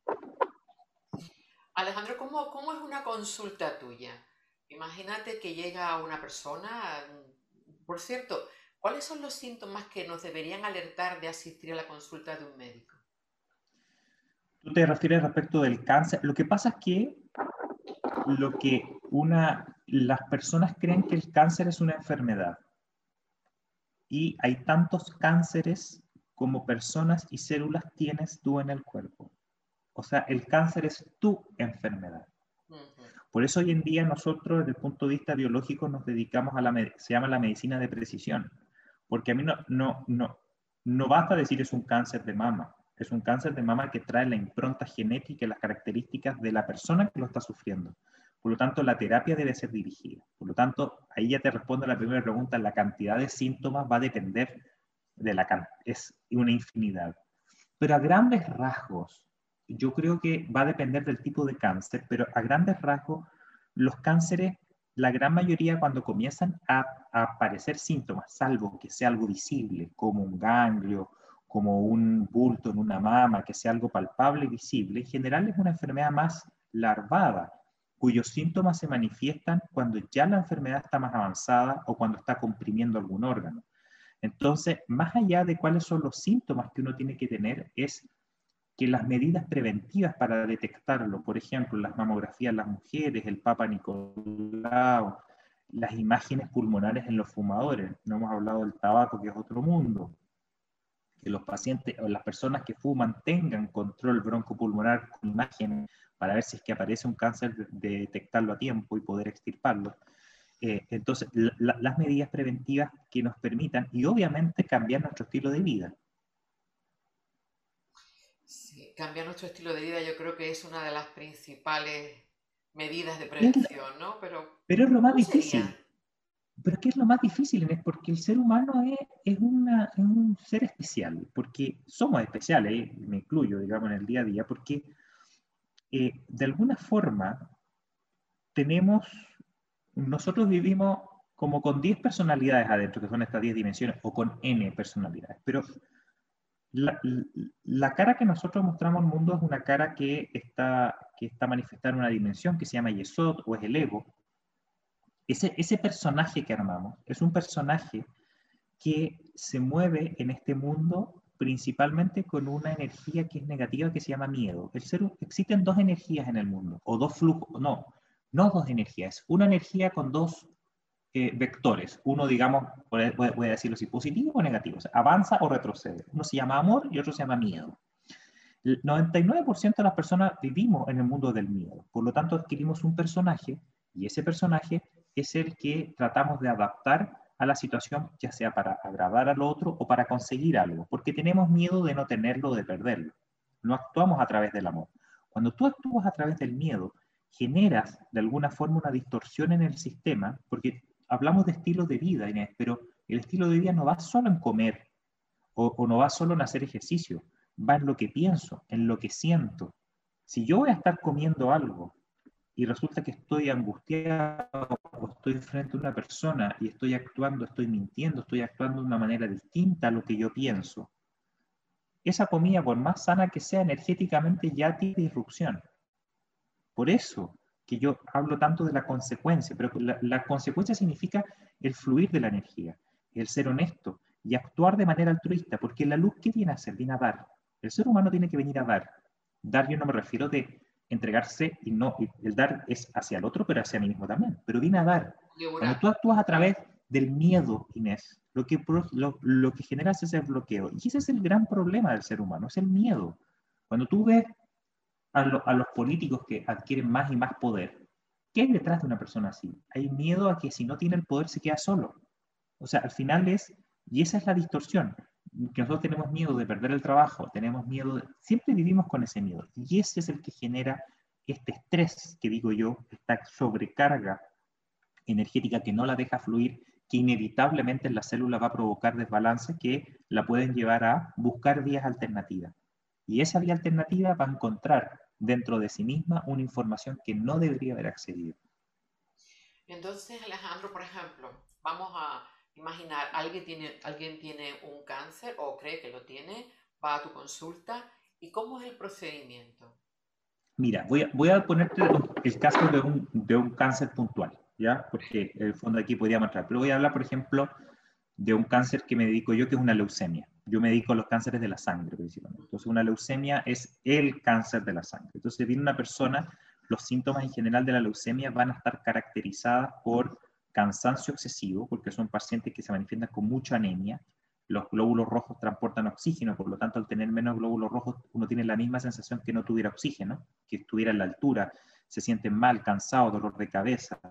Alejandro, ¿cómo, cómo es una consulta tuya? Imagínate que llega una persona, por cierto, ¿cuáles son los síntomas que nos deberían alertar de asistir a la consulta de un médico? Tú te refieres respecto del cáncer. Lo que pasa es que, lo que una, las personas creen que el cáncer es una enfermedad. Y hay tantos cánceres como personas y células tienes tú en el cuerpo. O sea, el cáncer es tu enfermedad. Uh-huh. Por eso hoy en día nosotros, desde el punto de vista biológico, nos dedicamos a la, se llama la medicina de precisión. Porque a mí no, no, no, no basta decir es un cáncer de mama. Es un cáncer de mama que trae la impronta genética y las características de la persona que lo está sufriendo. Por lo tanto, la terapia debe ser dirigida. Por lo tanto, ahí ya te respondo a la primera pregunta. La cantidad de síntomas va a depender de la cantidad. Es una infinidad. Pero a grandes rasgos, yo creo que va a depender del tipo de cáncer, pero a grandes rasgos, los cánceres, la gran mayoría cuando comienzan a, a aparecer síntomas, salvo que sea algo visible, como un ganglio, como un bulto en una mama, que sea algo palpable y visible, en general es una enfermedad más larvada, cuyos síntomas se manifiestan cuando ya la enfermedad está más avanzada o cuando está comprimiendo algún órgano. Entonces, más allá de cuáles son los síntomas que uno tiene que tener, es que las medidas preventivas para detectarlo, por ejemplo, las mamografías en las mujeres, el Papa Nicolau, las imágenes pulmonares en los fumadores, no hemos hablado del tabaco, que es otro mundo, que los pacientes o las personas que fuman tengan control broncopulmonar con imágenes para ver si es que aparece un cáncer, de detectarlo a tiempo y poder extirparlo. Eh, entonces, la, las medidas preventivas que nos permitan, y obviamente cambiar nuestro estilo de vida. Sí, cambiar nuestro estilo de vida yo creo que es una de las principales medidas de prevención, ¿no? Pero, pero es lo más difícil. Sería? Pero es que es lo más difícil, es porque el ser humano es, es, una, es un ser especial, porque somos especiales, ¿eh? Me incluyo, digamos, en el día a día, porque eh, de alguna forma tenemos, nosotros vivimos como con diez personalidades adentro, que son estas diez dimensiones, o con N personalidades, pero la, la cara que nosotros mostramos al mundo es una cara que está, que está manifestada en una dimensión que se llama Yesod, o es el ego. Ese, ese personaje que armamos es un personaje que se mueve en este mundo principalmente con una energía que es negativa que se llama miedo. El ser, existen dos energías en el mundo, o dos flujos, no, no dos energías, una energía con dos eh, vectores. Uno, digamos, voy a decirlo así, positivo o negativo, o sea, avanza o retrocede. Uno se llama amor y otro se llama miedo. El noventa y nueve por ciento de las personas vivimos en el mundo del miedo, por lo tanto adquirimos un personaje y ese personaje es el que tratamos de adaptar a la situación, ya sea para agradar al otro o para conseguir algo, porque tenemos miedo de no tenerlo o de perderlo. No actuamos a través del amor. Cuando tú actúas a través del miedo, generas de alguna forma una distorsión en el sistema, porque hablamos de estilo de vida, Inés, pero el estilo de vida no va solo en comer o, o no va solo en hacer ejercicio, va en lo que pienso, en lo que siento. Si yo voy a estar comiendo algo y resulta que estoy angustiado o estoy frente a una persona y estoy actuando, estoy mintiendo, estoy actuando de una manera distinta a lo que yo pienso, esa comida, por más sana que sea, energéticamente ya tiene disrupción. Por eso que yo hablo tanto de la consecuencia, pero la, la consecuencia significa el fluir de la energía, el ser honesto y actuar de manera altruista, porque la luz, ¿qué viene a hacer? Viene a dar. El ser humano tiene que venir a dar. Dar yo no me refiero de entregarse y no, el dar es hacia el otro, pero hacia mí mismo también, pero viene a dar. Cuando tú actúas a través del miedo, Inés, lo que, lo, lo que generas es el bloqueo. Y ese es el gran problema del ser humano, es el miedo. Cuando tú ves a, lo, a los políticos que adquieren más y más poder, ¿qué hay detrás de una persona así? Hay miedo a que si no tiene el poder se queda solo. O sea, al final es, y esa es la distorsión, que nosotros tenemos miedo de perder el trabajo, tenemos miedo, de, siempre vivimos con ese miedo, y ese es el que genera este estrés, que digo yo, esta sobrecarga energética que no la deja fluir, que inevitablemente en la célula va a provocar desbalances que la pueden llevar a buscar vías alternativas. Y esa vía alternativa va a encontrar dentro de sí misma una información que no debería haber accedido. Entonces, Alejandro, por ejemplo, vamos a imaginar, alguien tiene, alguien tiene un cáncer o cree que lo tiene, va a tu consulta, ¿y cómo es el procedimiento? Mira, voy a, voy a ponerte el caso de un, de un cáncer puntual, ¿ya? Porque el fondo aquí podría mostrar. Pero voy a hablar, por ejemplo, de un cáncer que me dedico yo, que es una leucemia. Yo me dedico a los cánceres de la sangre, principalmente. Entonces, una leucemia es el cáncer de la sangre. Entonces, viene una persona, los síntomas en general de la leucemia van a estar caracterizadas por cansancio excesivo, porque son pacientes que se manifiestan con mucha anemia. Los glóbulos rojos transportan oxígeno, por lo tanto, al tener menos glóbulos rojos, uno tiene la misma sensación que no tuviera oxígeno, que estuviera a la altura, se sienten mal, cansados, dolor de cabeza.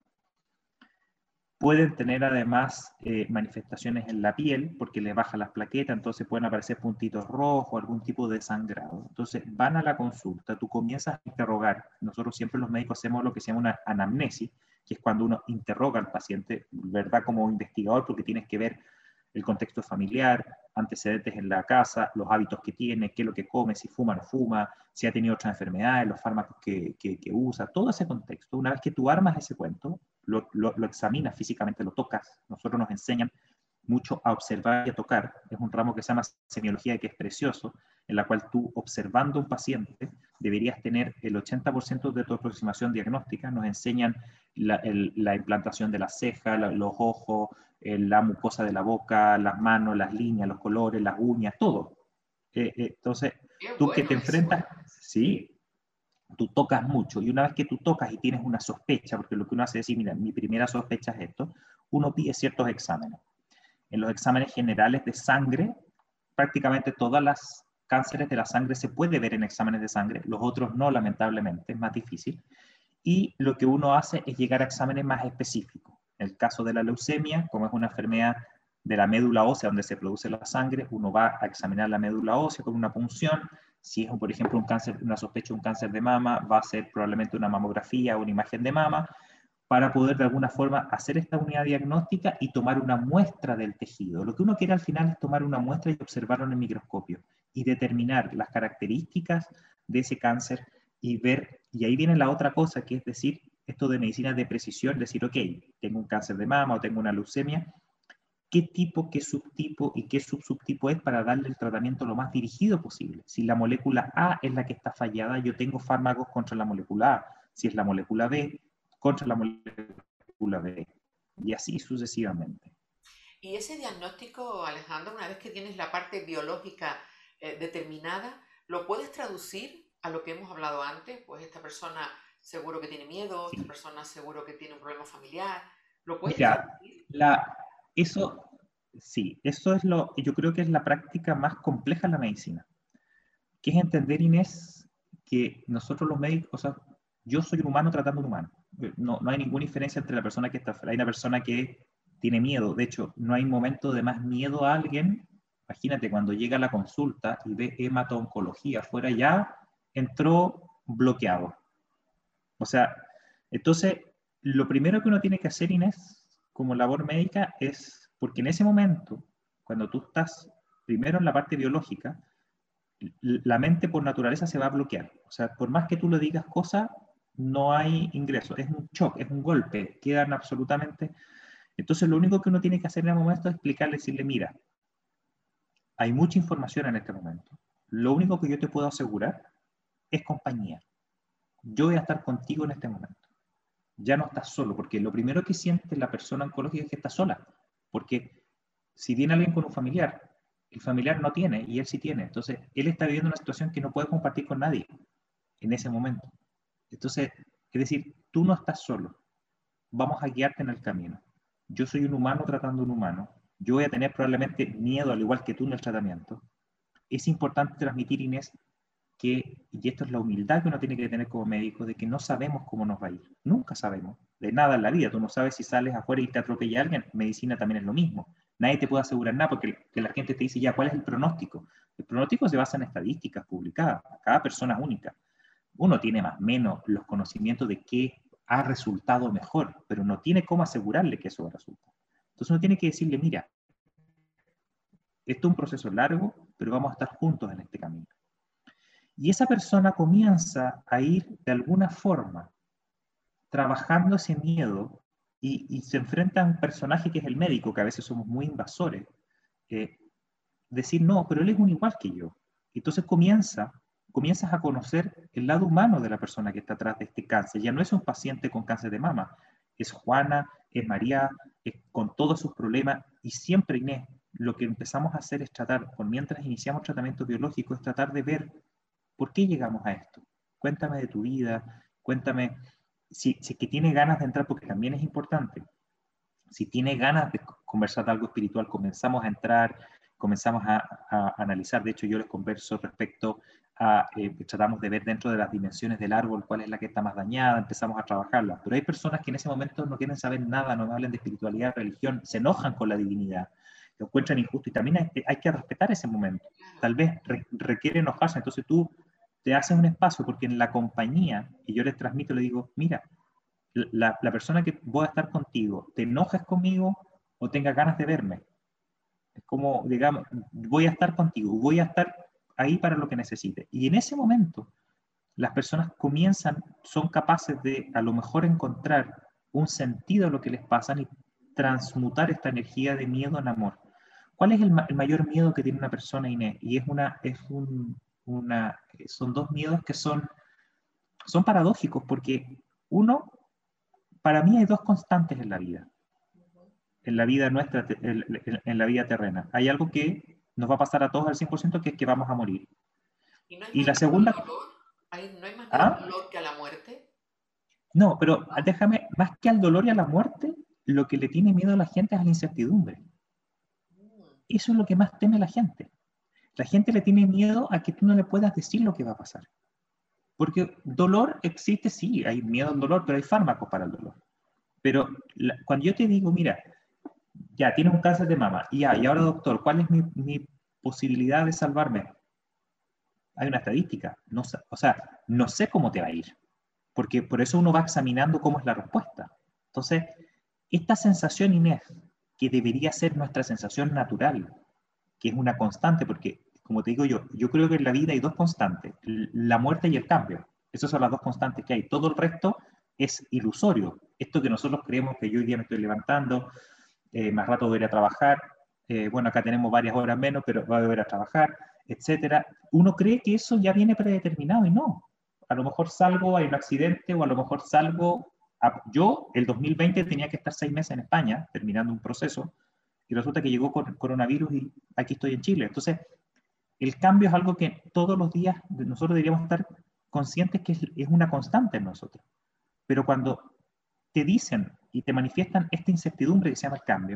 Pueden tener además eh, manifestaciones en la piel, porque les baja las plaquetas, entonces pueden aparecer puntitos rojos, algún tipo de sangrado. Entonces van a la consulta, tú comienzas a interrogar. Nosotros siempre los médicos hacemos lo que se llama una anamnesis, que es cuando uno interroga al paciente, ¿verdad? Como investigador, porque tienes que ver el contexto familiar, antecedentes en la casa, los hábitos que tiene, qué es lo que come, si fuma o no fuma, si ha tenido otras enfermedades, los fármacos que, que, que usa, todo ese contexto. Una vez que tú armas ese cuento, lo, lo, lo examinas físicamente, lo tocas. Nosotros nos enseñan mucho a observar y a tocar. Es un ramo que se llama semiología, que es precioso, en la cual tú, observando a un paciente, deberías tener el ochenta por ciento de tu aproximación diagnóstica. Nos enseñan la, el, la implantación de la ceja, la, los ojos, la mucosa de la boca, las manos, las líneas, los colores, las uñas, todo. Eh, eh, entonces, Qué tú que bueno te eso. enfrentas, sí, tú tocas mucho, y una vez que tú tocas y tienes una sospecha, porque lo que uno hace es decir, mira, mi primera sospecha es esto, uno pide ciertos exámenes. En los exámenes generales de sangre, prácticamente todas las cánceres de la sangre se puede ver en exámenes de sangre, los otros no, lamentablemente, es más difícil. Y lo que uno hace es llegar a exámenes más específicos. En el caso de la leucemia, como es una enfermedad de la médula ósea donde se produce la sangre, uno va a examinar la médula ósea con una punción. Si es, por ejemplo, un cáncer, una sospecha de un cáncer de mama, va a ser probablemente una mamografía o una imagen de mama, para poder de alguna forma hacer esta unidad diagnóstica y tomar una muestra del tejido. Lo que uno quiere al final es tomar una muestra y observarlo en el microscopio y determinar las características de ese cáncer y ver, y ahí viene la otra cosa, que es decir, esto de medicina de precisión, decir, ok, tengo un cáncer de mama o tengo una leucemia, ¿qué tipo, qué subtipo y qué subsubtipo es para darle el tratamiento lo más dirigido posible? Si la molécula A es la que está fallada, yo tengo fármacos contra la molécula A. Si es la molécula B, contra la molécula B. Y así sucesivamente. Y ese diagnóstico, Alejandro, una vez que tienes la parte biológica eh, determinada, ¿lo puedes traducir a lo que hemos hablado antes? Pues esta persona seguro que tiene miedo, esta Sí. persona seguro que tiene un problema familiar. ¿Lo puedes Mira, traducir? la, eso, sí, eso es lo, yo creo que es la práctica más compleja en la medicina, que es entender, Inés, que nosotros los médicos, o sea, yo soy un humano tratando a un humano. No, no hay ninguna diferencia entre la persona que está afuera. Hay una persona que tiene miedo. De hecho, no hay momento de más miedo a alguien. Imagínate cuando llega a la consulta y ve hemato-oncología afuera, ya entró bloqueado. O sea, entonces, lo primero que uno tiene que hacer, Inés, como labor médica, es, porque en ese momento, cuando tú estás primero en la parte biológica, la mente por naturaleza se va a bloquear. O sea, por más que tú le digas cosas, no hay ingreso. Es un shock, es un golpe. Quedan absolutamente... Entonces, lo único que uno tiene que hacer en el momento es explicarle, decirle, mira, hay mucha información en este momento. Lo único que yo te puedo asegurar es compañía. Yo voy a estar contigo en este momento. Ya no estás solo, porque lo primero que siente la persona oncológica es que está sola. Porque si viene alguien con un familiar, el familiar no tiene y él sí tiene. Entonces, él está viviendo una situación que no puede compartir con nadie en ese momento. Entonces, es decir, tú no estás solo. Vamos a guiarte en el camino. Yo soy un humano tratando a un humano. Yo voy a tener probablemente miedo, al igual que tú, en el tratamiento. Es importante transmitir, Inés, que, y esto es la humildad que uno tiene que tener como médico, de que no sabemos cómo nos va a ir. Nunca sabemos. De nada en la vida. Tú no sabes si sales afuera y te atropella alguien. Medicina también es lo mismo. Nadie te puede asegurar nada porque que la gente te dice ya, ¿cuál es el pronóstico? El pronóstico se basa en estadísticas publicadas. Cada persona es única. Uno tiene más o menos los conocimientos de qué ha resultado mejor, pero no tiene cómo asegurarle que eso va a resultar. Entonces uno tiene que decirle, mira, esto es un proceso largo, pero vamos a estar juntos en este camino. Y esa persona comienza a ir de alguna forma trabajando ese miedo y, y se enfrenta a un personaje que es el médico, que a veces somos muy invasores. Eh, decir, no, pero él es un igual que yo. Entonces comienza, comienzas a conocer el lado humano de la persona que está atrás de este cáncer. Ya no es un paciente con cáncer de mama, es Juana, es María, es con todos sus problemas, y siempre, Inés, lo que empezamos a hacer es tratar, con mientras iniciamos tratamiento biológico, es tratar de ver por qué llegamos a esto. Cuéntame de tu vida, cuéntame si, si es que tiene ganas de entrar, porque también es importante. Si tiene ganas de conversar de algo espiritual, comenzamos a entrar, comenzamos a, a analizar. De hecho, yo les converso respecto a, eh, tratamos de ver dentro de las dimensiones del árbol cuál es la que está más dañada, empezamos a trabajarla. Pero hay personas que en ese momento no quieren saber nada, no me hablan de espiritualidad, religión, se enojan con la divinidad, lo encuentran injusto, y también hay, hay que respetar ese momento. Tal vez re, requiere enojarse, entonces tú te haces un espacio, porque en la compañía, y yo les transmito, le digo, mira, la, la persona que voy a estar contigo, te enojes conmigo o tenga ganas de verme. Es como, digamos, voy a estar contigo, voy a estar ahí para lo que necesite. Y en ese momento, las personas comienzan, son capaces de a lo mejor encontrar un sentido a lo que les pasa y transmutar esta energía de miedo en amor. ¿Cuál es el, ma el mayor miedo que tiene una persona, Inés? Y es una, es un, una, son dos miedos que son, son paradójicos, porque uno, para mí hay dos constantes en la vida, en la vida nuestra, en, en la vida terrena. Hay algo que nos va a pasar a todos al cien por ciento, que es que vamos a morir. ¿Y no hay Y más la miedo al segunda... dolor? ¿Hay, ¿No hay más miedo al ¿Ah? dolor que a la muerte? No, pero déjame, más que al dolor y a la muerte, lo que le tiene miedo a la gente es a la incertidumbre. Eso es lo que más teme la gente. La gente le tiene miedo a que tú no le puedas decir lo que va a pasar. Porque dolor existe, sí, hay miedo al dolor, pero hay fármacos para el dolor. Pero la, cuando yo te digo, mira, ya tienes un cáncer de mama, y, ya, y ahora doctor, ¿cuál es mi, mi posibilidad de salvarme? Hay una estadística, no, o sea, no sé cómo te va a ir, porque por eso uno va examinando cómo es la respuesta. Entonces, esta sensación, Inés, que debería ser nuestra sensación natural, que es una constante, porque, como te digo yo, yo creo que en la vida hay dos constantes, la muerte y el cambio. Esas son las dos constantes que hay. Todo el resto es ilusorio. Esto que nosotros creemos que yo hoy día me estoy levantando, eh, más rato voy a ir a trabajar, eh, bueno, acá tenemos varias horas menos, pero voy a ir a trabajar, etcétera. Uno cree que eso ya viene predeterminado y no. A lo mejor salgo, hay un accidente, o a lo mejor salgo... A, yo, el dos mil veinte, tenía que estar seis meses en España, terminando un proceso, y resulta que llegó con coronavirus y aquí estoy en Chile. Entonces, el cambio es algo que todos los días nosotros deberíamos estar conscientes que es, es una constante en nosotros. Pero cuando te dicen y te manifiestan esta incertidumbre que se llama el cambio,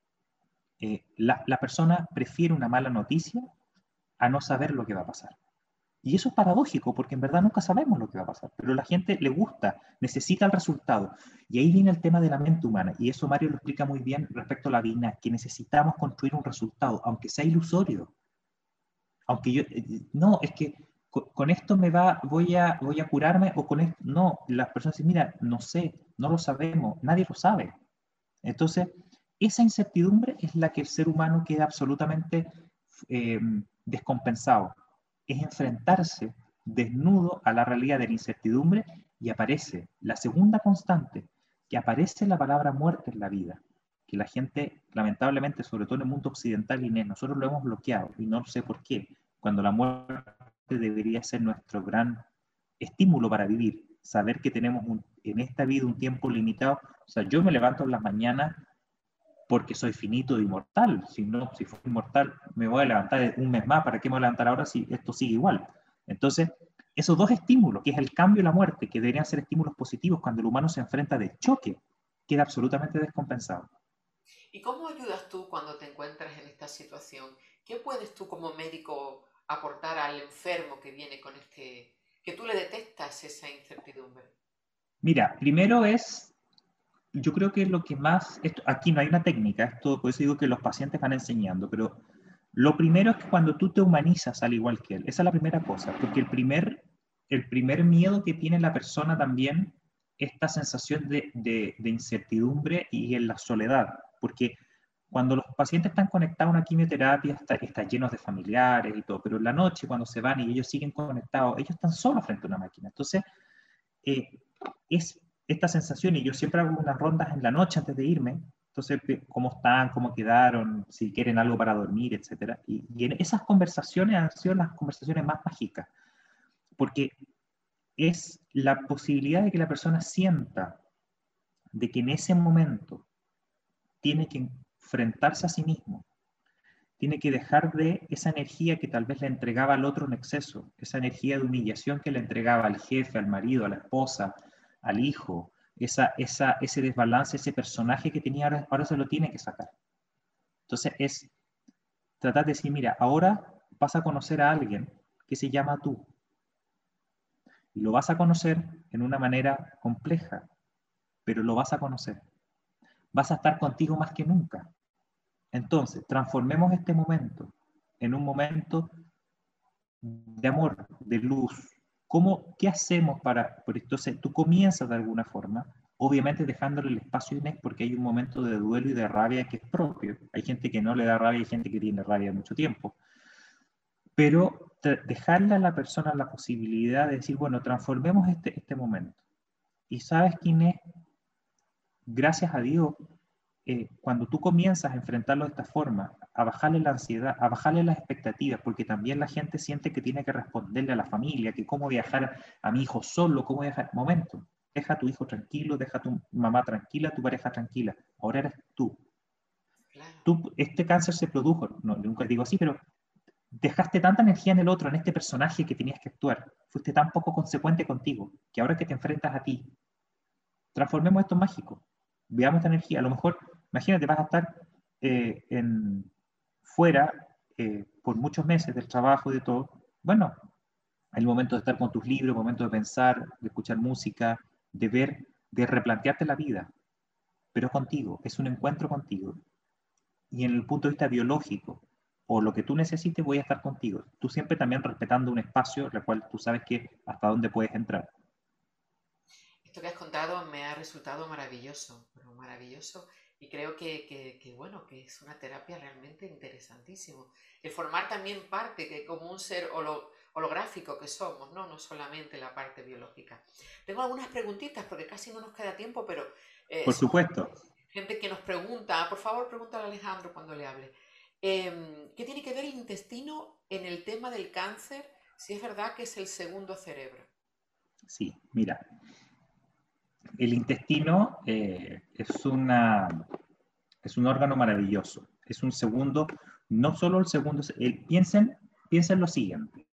eh, la, la persona prefiere una mala noticia a no saber lo que va a pasar. Y eso es paradójico, porque en verdad nunca sabemos lo que va a pasar, pero a la gente le gusta, necesita el resultado. Y ahí viene el tema de la mente humana, y eso Mario lo explica muy bien respecto a la vida, que necesitamos construir un resultado, aunque sea ilusorio. Aunque yo, no, es que con, con esto me va, voy a, voy a curarme, o con esto, no, las personas dicen, mira, no sé, no lo sabemos, nadie lo sabe. Entonces, esa incertidumbre es la que el ser humano queda absolutamente eh, descompensado. Es enfrentarse desnudo a la realidad de la incertidumbre, y aparece la segunda constante, que aparece la palabra muerte en la vida, que la gente, lamentablemente, sobre todo en el mundo occidental, Inés, nosotros lo hemos bloqueado, y no sé por qué, cuando la muerte debería ser nuestro gran estímulo para vivir, saber que tenemos un, en esta vida un tiempo limitado. O sea, yo me levanto en las mañanas porque soy finito e inmortal. Si no, si fuera inmortal, me voy a levantar un mes más. ¿Para qué me voy a levantar ahora si esto sigue igual? Entonces, esos dos estímulos, que es el cambio y la muerte, que deberían ser estímulos positivos cuando el humano se enfrenta de choque, queda absolutamente descompensado. ¿Y cómo ayudas tú cuando te encuentras en esta situación? ¿Qué puedes tú como médico aportar al enfermo que viene con este, que tú le detectas esa incertidumbre? Mira, primero es, yo creo que lo que más, esto, aquí no hay una técnica, esto, por eso digo que los pacientes van enseñando, pero lo primero es que cuando tú te humanizas al igual que él, esa es la primera cosa, porque el primer, el primer miedo que tiene la persona también, esta sensación de, de, de incertidumbre y en la soledad, porque Cuando los pacientes están conectados a una quimioterapia, está, están llenos de familiares y todo, pero en la noche, cuando se van y ellos siguen conectados, ellos están solos frente a una máquina. Entonces, eh, es esta sensación, y yo siempre hago unas rondas en la noche antes de irme, entonces, cómo están, cómo quedaron, si quieren algo para dormir, etcétera. Y, y en esas conversaciones han sido las conversaciones más mágicas, porque es la posibilidad de que la persona sienta de que en ese momento tiene que enfrentarse a sí mismo, tiene que dejar de esa energía que tal vez le entregaba al otro en exceso, esa energía de humillación que le entregaba al jefe, al marido, a la esposa, al hijo, esa, esa, ese desbalance, ese personaje que tenía, ahora, ahora se lo tiene que sacar. Entonces es tratar de decir, mira, ahora vas a conocer a alguien que se llama tú. Y lo vas a conocer en una manera compleja, pero lo vas a conocer. Vas a estar contigo más que nunca. Entonces, transformemos este momento en un momento de amor, de luz. ¿Cómo, ¿Qué hacemos para...? Por entonces, tú comienzas de alguna forma, obviamente dejándole el espacio a Inés, porque hay un momento de duelo y de rabia que es propio. Hay gente que no le da rabia, hay gente que tiene rabia mucho tiempo. Pero dejarle a la persona la posibilidad de decir, bueno, transformemos este, este momento. Y sabes que Inés, gracias a Dios, eh, cuando tú comienzas a enfrentarlo de esta forma, a bajarle la ansiedad, a bajarle las expectativas, porque también la gente siente que tiene que responderle a la familia, que cómo viajar a mi hijo solo, cómo viajar. Momento, deja a tu hijo tranquilo, deja a tu mamá tranquila, tu pareja tranquila. Ahora eres tú. Claro. Tú, este cáncer se produjo, no, nunca digo así, pero dejaste tanta energía en el otro, en este personaje que tenías que actuar. Fuiste tan poco consecuente contigo, que ahora que te enfrentas a ti, transformemos esto en mágico. Veamos esta energía. A lo mejor, imagínate, vas a estar eh, en, fuera eh, por muchos meses del trabajo y de todo. Bueno, el momento de estar con tus libros, el momento de pensar, de escuchar música, de ver, de replantearte la vida. Pero contigo, es un encuentro contigo. Y en el punto de vista biológico, o lo que tú necesites, voy a estar contigo. Tú siempre también respetando un espacio, el cual tú sabes que hasta dónde puedes entrar. Esto que has contado me ha resultado maravilloso, pero maravilloso, y creo que, que, que, bueno, que es una terapia realmente interesantísimo. El formar también parte, que como un ser holo, holográfico que somos, ¿no? No solamente la parte biológica. Tengo algunas preguntitas, porque casi no nos queda tiempo, pero eh, Por son supuesto. gente que nos pregunta, por favor, pregúntale a Alejandro cuando le hable. Eh, ¿Qué tiene que ver el intestino en el tema del cáncer, si es verdad que es el segundo cerebro? Sí, mira. El intestino eh, es, una, es un órgano maravilloso. Es un segundo, no solo el segundo, el, piensen, piensen lo siguiente.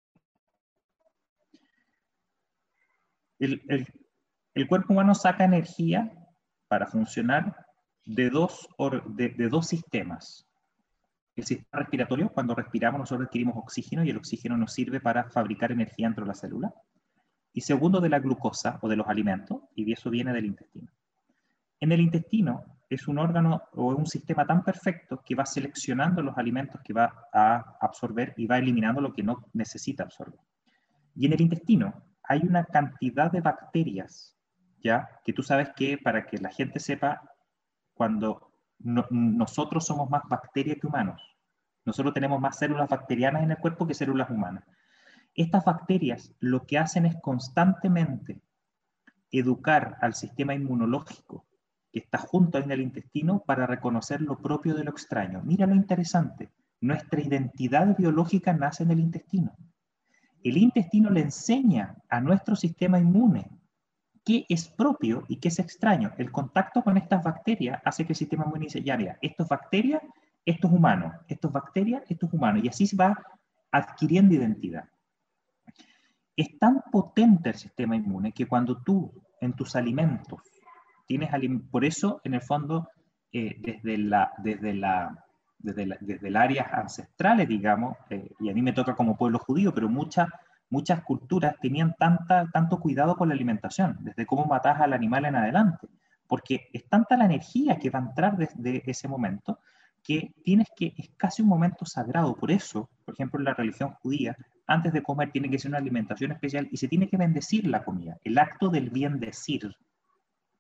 El, el, el cuerpo humano saca energía para funcionar de dos, de, de dos sistemas. El sistema respiratorio, cuando respiramos nosotros adquirimos oxígeno y el oxígeno nos sirve para fabricar energía dentro de la célula. Y segundo, de la glucosa o de los alimentos, y eso viene del intestino. En el intestino es un órgano o un sistema tan perfecto que va seleccionando los alimentos que va a absorber y va eliminando lo que no necesita absorber. Y en el intestino hay una cantidad de bacterias, ¿ya? Que tú sabes que, para que la gente sepa, cuando no, nosotros somos más bacterias que humanos. Nosotros tenemos más células bacterianas en el cuerpo que células humanas. Estas bacterias lo que hacen es constantemente educar al sistema inmunológico que está junto en el intestino para reconocer lo propio de lo extraño. Mira lo interesante, nuestra identidad biológica nace en el intestino. El intestino le enseña a nuestro sistema inmune qué es propio y qué es extraño. El contacto con estas bacterias hace que el sistema inmune dice, ya mira, esto es bacteria, esto es humano, esto es bacteria, esto es humano, y así se va adquiriendo identidad. Es tan potente el sistema inmune que cuando tú en tus alimentos tienes, por eso en el fondo eh, desde, la, desde, la, desde, la, desde el áreas ancestrales, digamos, eh, y a mí me toca como pueblo judío, pero muchas, muchas culturas tenían tanta, tanto cuidado con la alimentación, desde cómo matas al animal en adelante, porque es tanta la energía que va a entrar desde ese momento que tienes que, es casi un momento sagrado. Por eso, por ejemplo, en la religión judía, antes de comer tiene que ser una alimentación especial y se tiene que bendecir la comida, el acto del bien decir.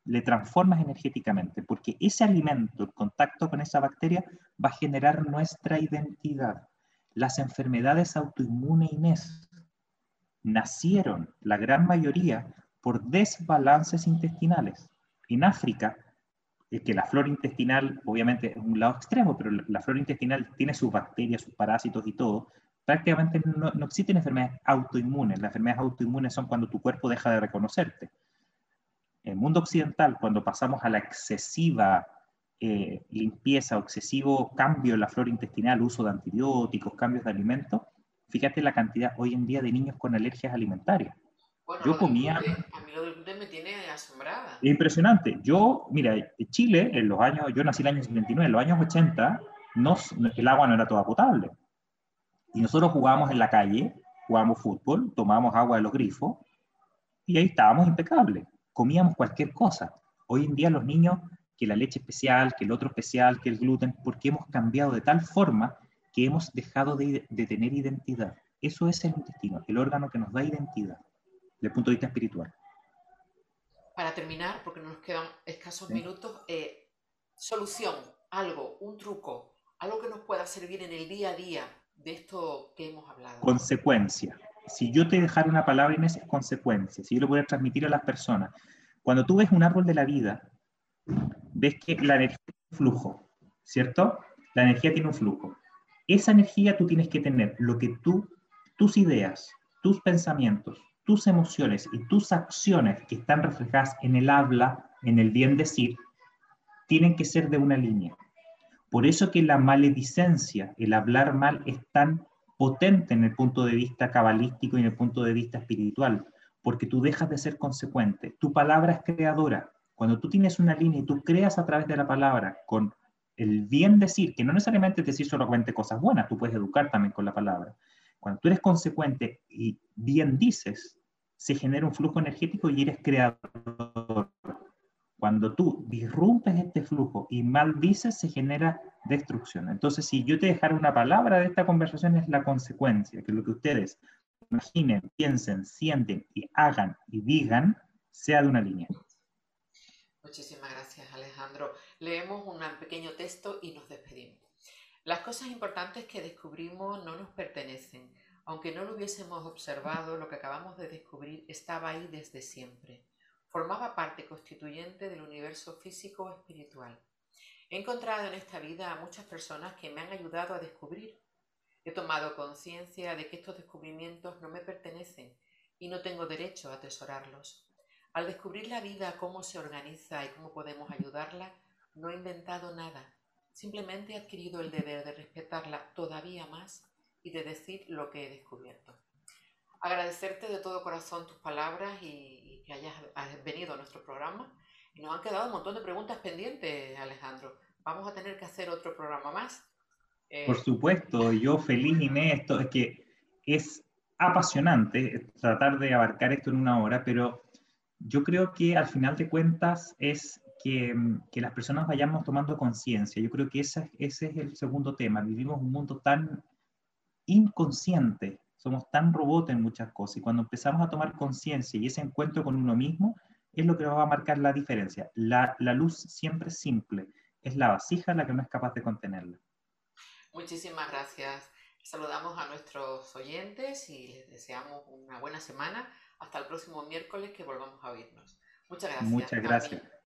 le transformas energéticamente, porque ese alimento, el contacto con esa bacteria, va a generar nuestra identidad. Las enfermedades autoinmunes, Inés, nacieron, la gran mayoría, por desbalances intestinales. En África, es que la flora intestinal, obviamente, es un lado extremo, pero la flora intestinal tiene sus bacterias, sus parásitos y todo. Prácticamente no, no existen enfermedades autoinmunes. Las enfermedades autoinmunes son cuando tu cuerpo deja de reconocerte. En el mundo occidental, cuando pasamos a la excesiva eh, limpieza o excesivo cambio en la flora intestinal, uso de antibióticos, cambios de alimentos, fíjate la cantidad hoy en día de niños con alergias alimentarias. Bueno, Yo lo del comía, gluten, a mí lo del gluten me tiene asombrada. es impresionante. Yo, mira, en Chile, en los años, yo nací en el año setenta y nueve, en los años ochenta, nos, el agua no era toda potable. Y nosotros jugábamos en la calle, jugábamos fútbol, tomábamos agua de los grifos, y ahí estábamos impecables. Comíamos cualquier cosa. Hoy en día los niños, que la leche especial, que el otro especial, que el gluten, porque hemos cambiado de tal forma que hemos dejado de, de tener identidad. Eso es el intestino, el órgano que nos da identidad, desde el punto de vista espiritual. Para terminar, porque nos quedan escasos ¿Sí? minutos, eh, solución, algo, un truco, algo que nos pueda servir en el día a día de esto que hemos hablado. Consecuencia. Si yo te dejara una palabra, Inés, es consecuencia. Si yo lo pudiera transmitir a las personas. Cuando tú ves un árbol de la vida, ves que la energía tiene un flujo, ¿cierto? La energía tiene un flujo. Esa energía tú tienes que tener lo que tú, tus ideas, tus pensamientos, tus emociones y tus acciones que están reflejadas en el habla, en el bien decir, tienen que ser de una línea. Por eso que la maledicencia, el hablar mal, es tan potente en el punto de vista cabalístico y en el punto de vista espiritual, porque tú dejas de ser consecuente. Tu palabra es creadora. Cuando tú tienes una línea y tú creas a través de la palabra con el bien decir, que no necesariamente es decir solamente cosas buenas, tú puedes educar también con la palabra. Cuando tú eres consecuente y bien dices, se genera un flujo energético y eres creador. Cuando tú disrumpes este flujo y maldices, se genera destrucción. Entonces, si yo te dejara una palabra de esta conversación, es la consecuencia, que lo que ustedes imaginen, piensen, sienten y hagan y digan, sea de una línea. Muchísimas gracias, Alejandro. Leemos un pequeño texto y nos despedimos. Las cosas importantes que descubrimos no nos pertenecen. Aunque no lo hubiésemos observado, lo que acabamos de descubrir estaba ahí desde siempre. Formaba parte constituyente del universo físico o espiritual. He encontrado en esta vida a muchas personas que me han ayudado a descubrir. He tomado conciencia de que estos descubrimientos no me pertenecen y no tengo derecho a atesorarlos. Al descubrir la vida, cómo se organiza y cómo podemos ayudarla, no he inventado nada. Simplemente he adquirido el deber de respetarla todavía más y de decir lo que he descubierto. Agradecerte de todo corazón tus palabras y, y que hayas, hayas venido a nuestro programa. Y nos han quedado un montón de preguntas pendientes, Alejandro. Vamos a tener que hacer otro programa más. Por Eh, supuesto, yo feliz, Inés, esto es que es apasionante tratar de abarcar esto en una hora, pero yo creo que al final de cuentas es que, que las personas vayamos tomando conciencia. Yo creo que ese, ese es el segundo tema. Vivimos un mundo tan inconsciente, somos tan robot en muchas cosas, y cuando empezamos a tomar conciencia y ese encuentro con uno mismo, es lo que va a marcar la diferencia. La, la luz siempre es simple, es la vasija la que no es capaz de contenerla. Muchísimas gracias. Saludamos a nuestros oyentes y les deseamos una buena semana. Hasta el próximo miércoles que volvamos a oírnos. Muchas gracias. Muchas A mí, gracias.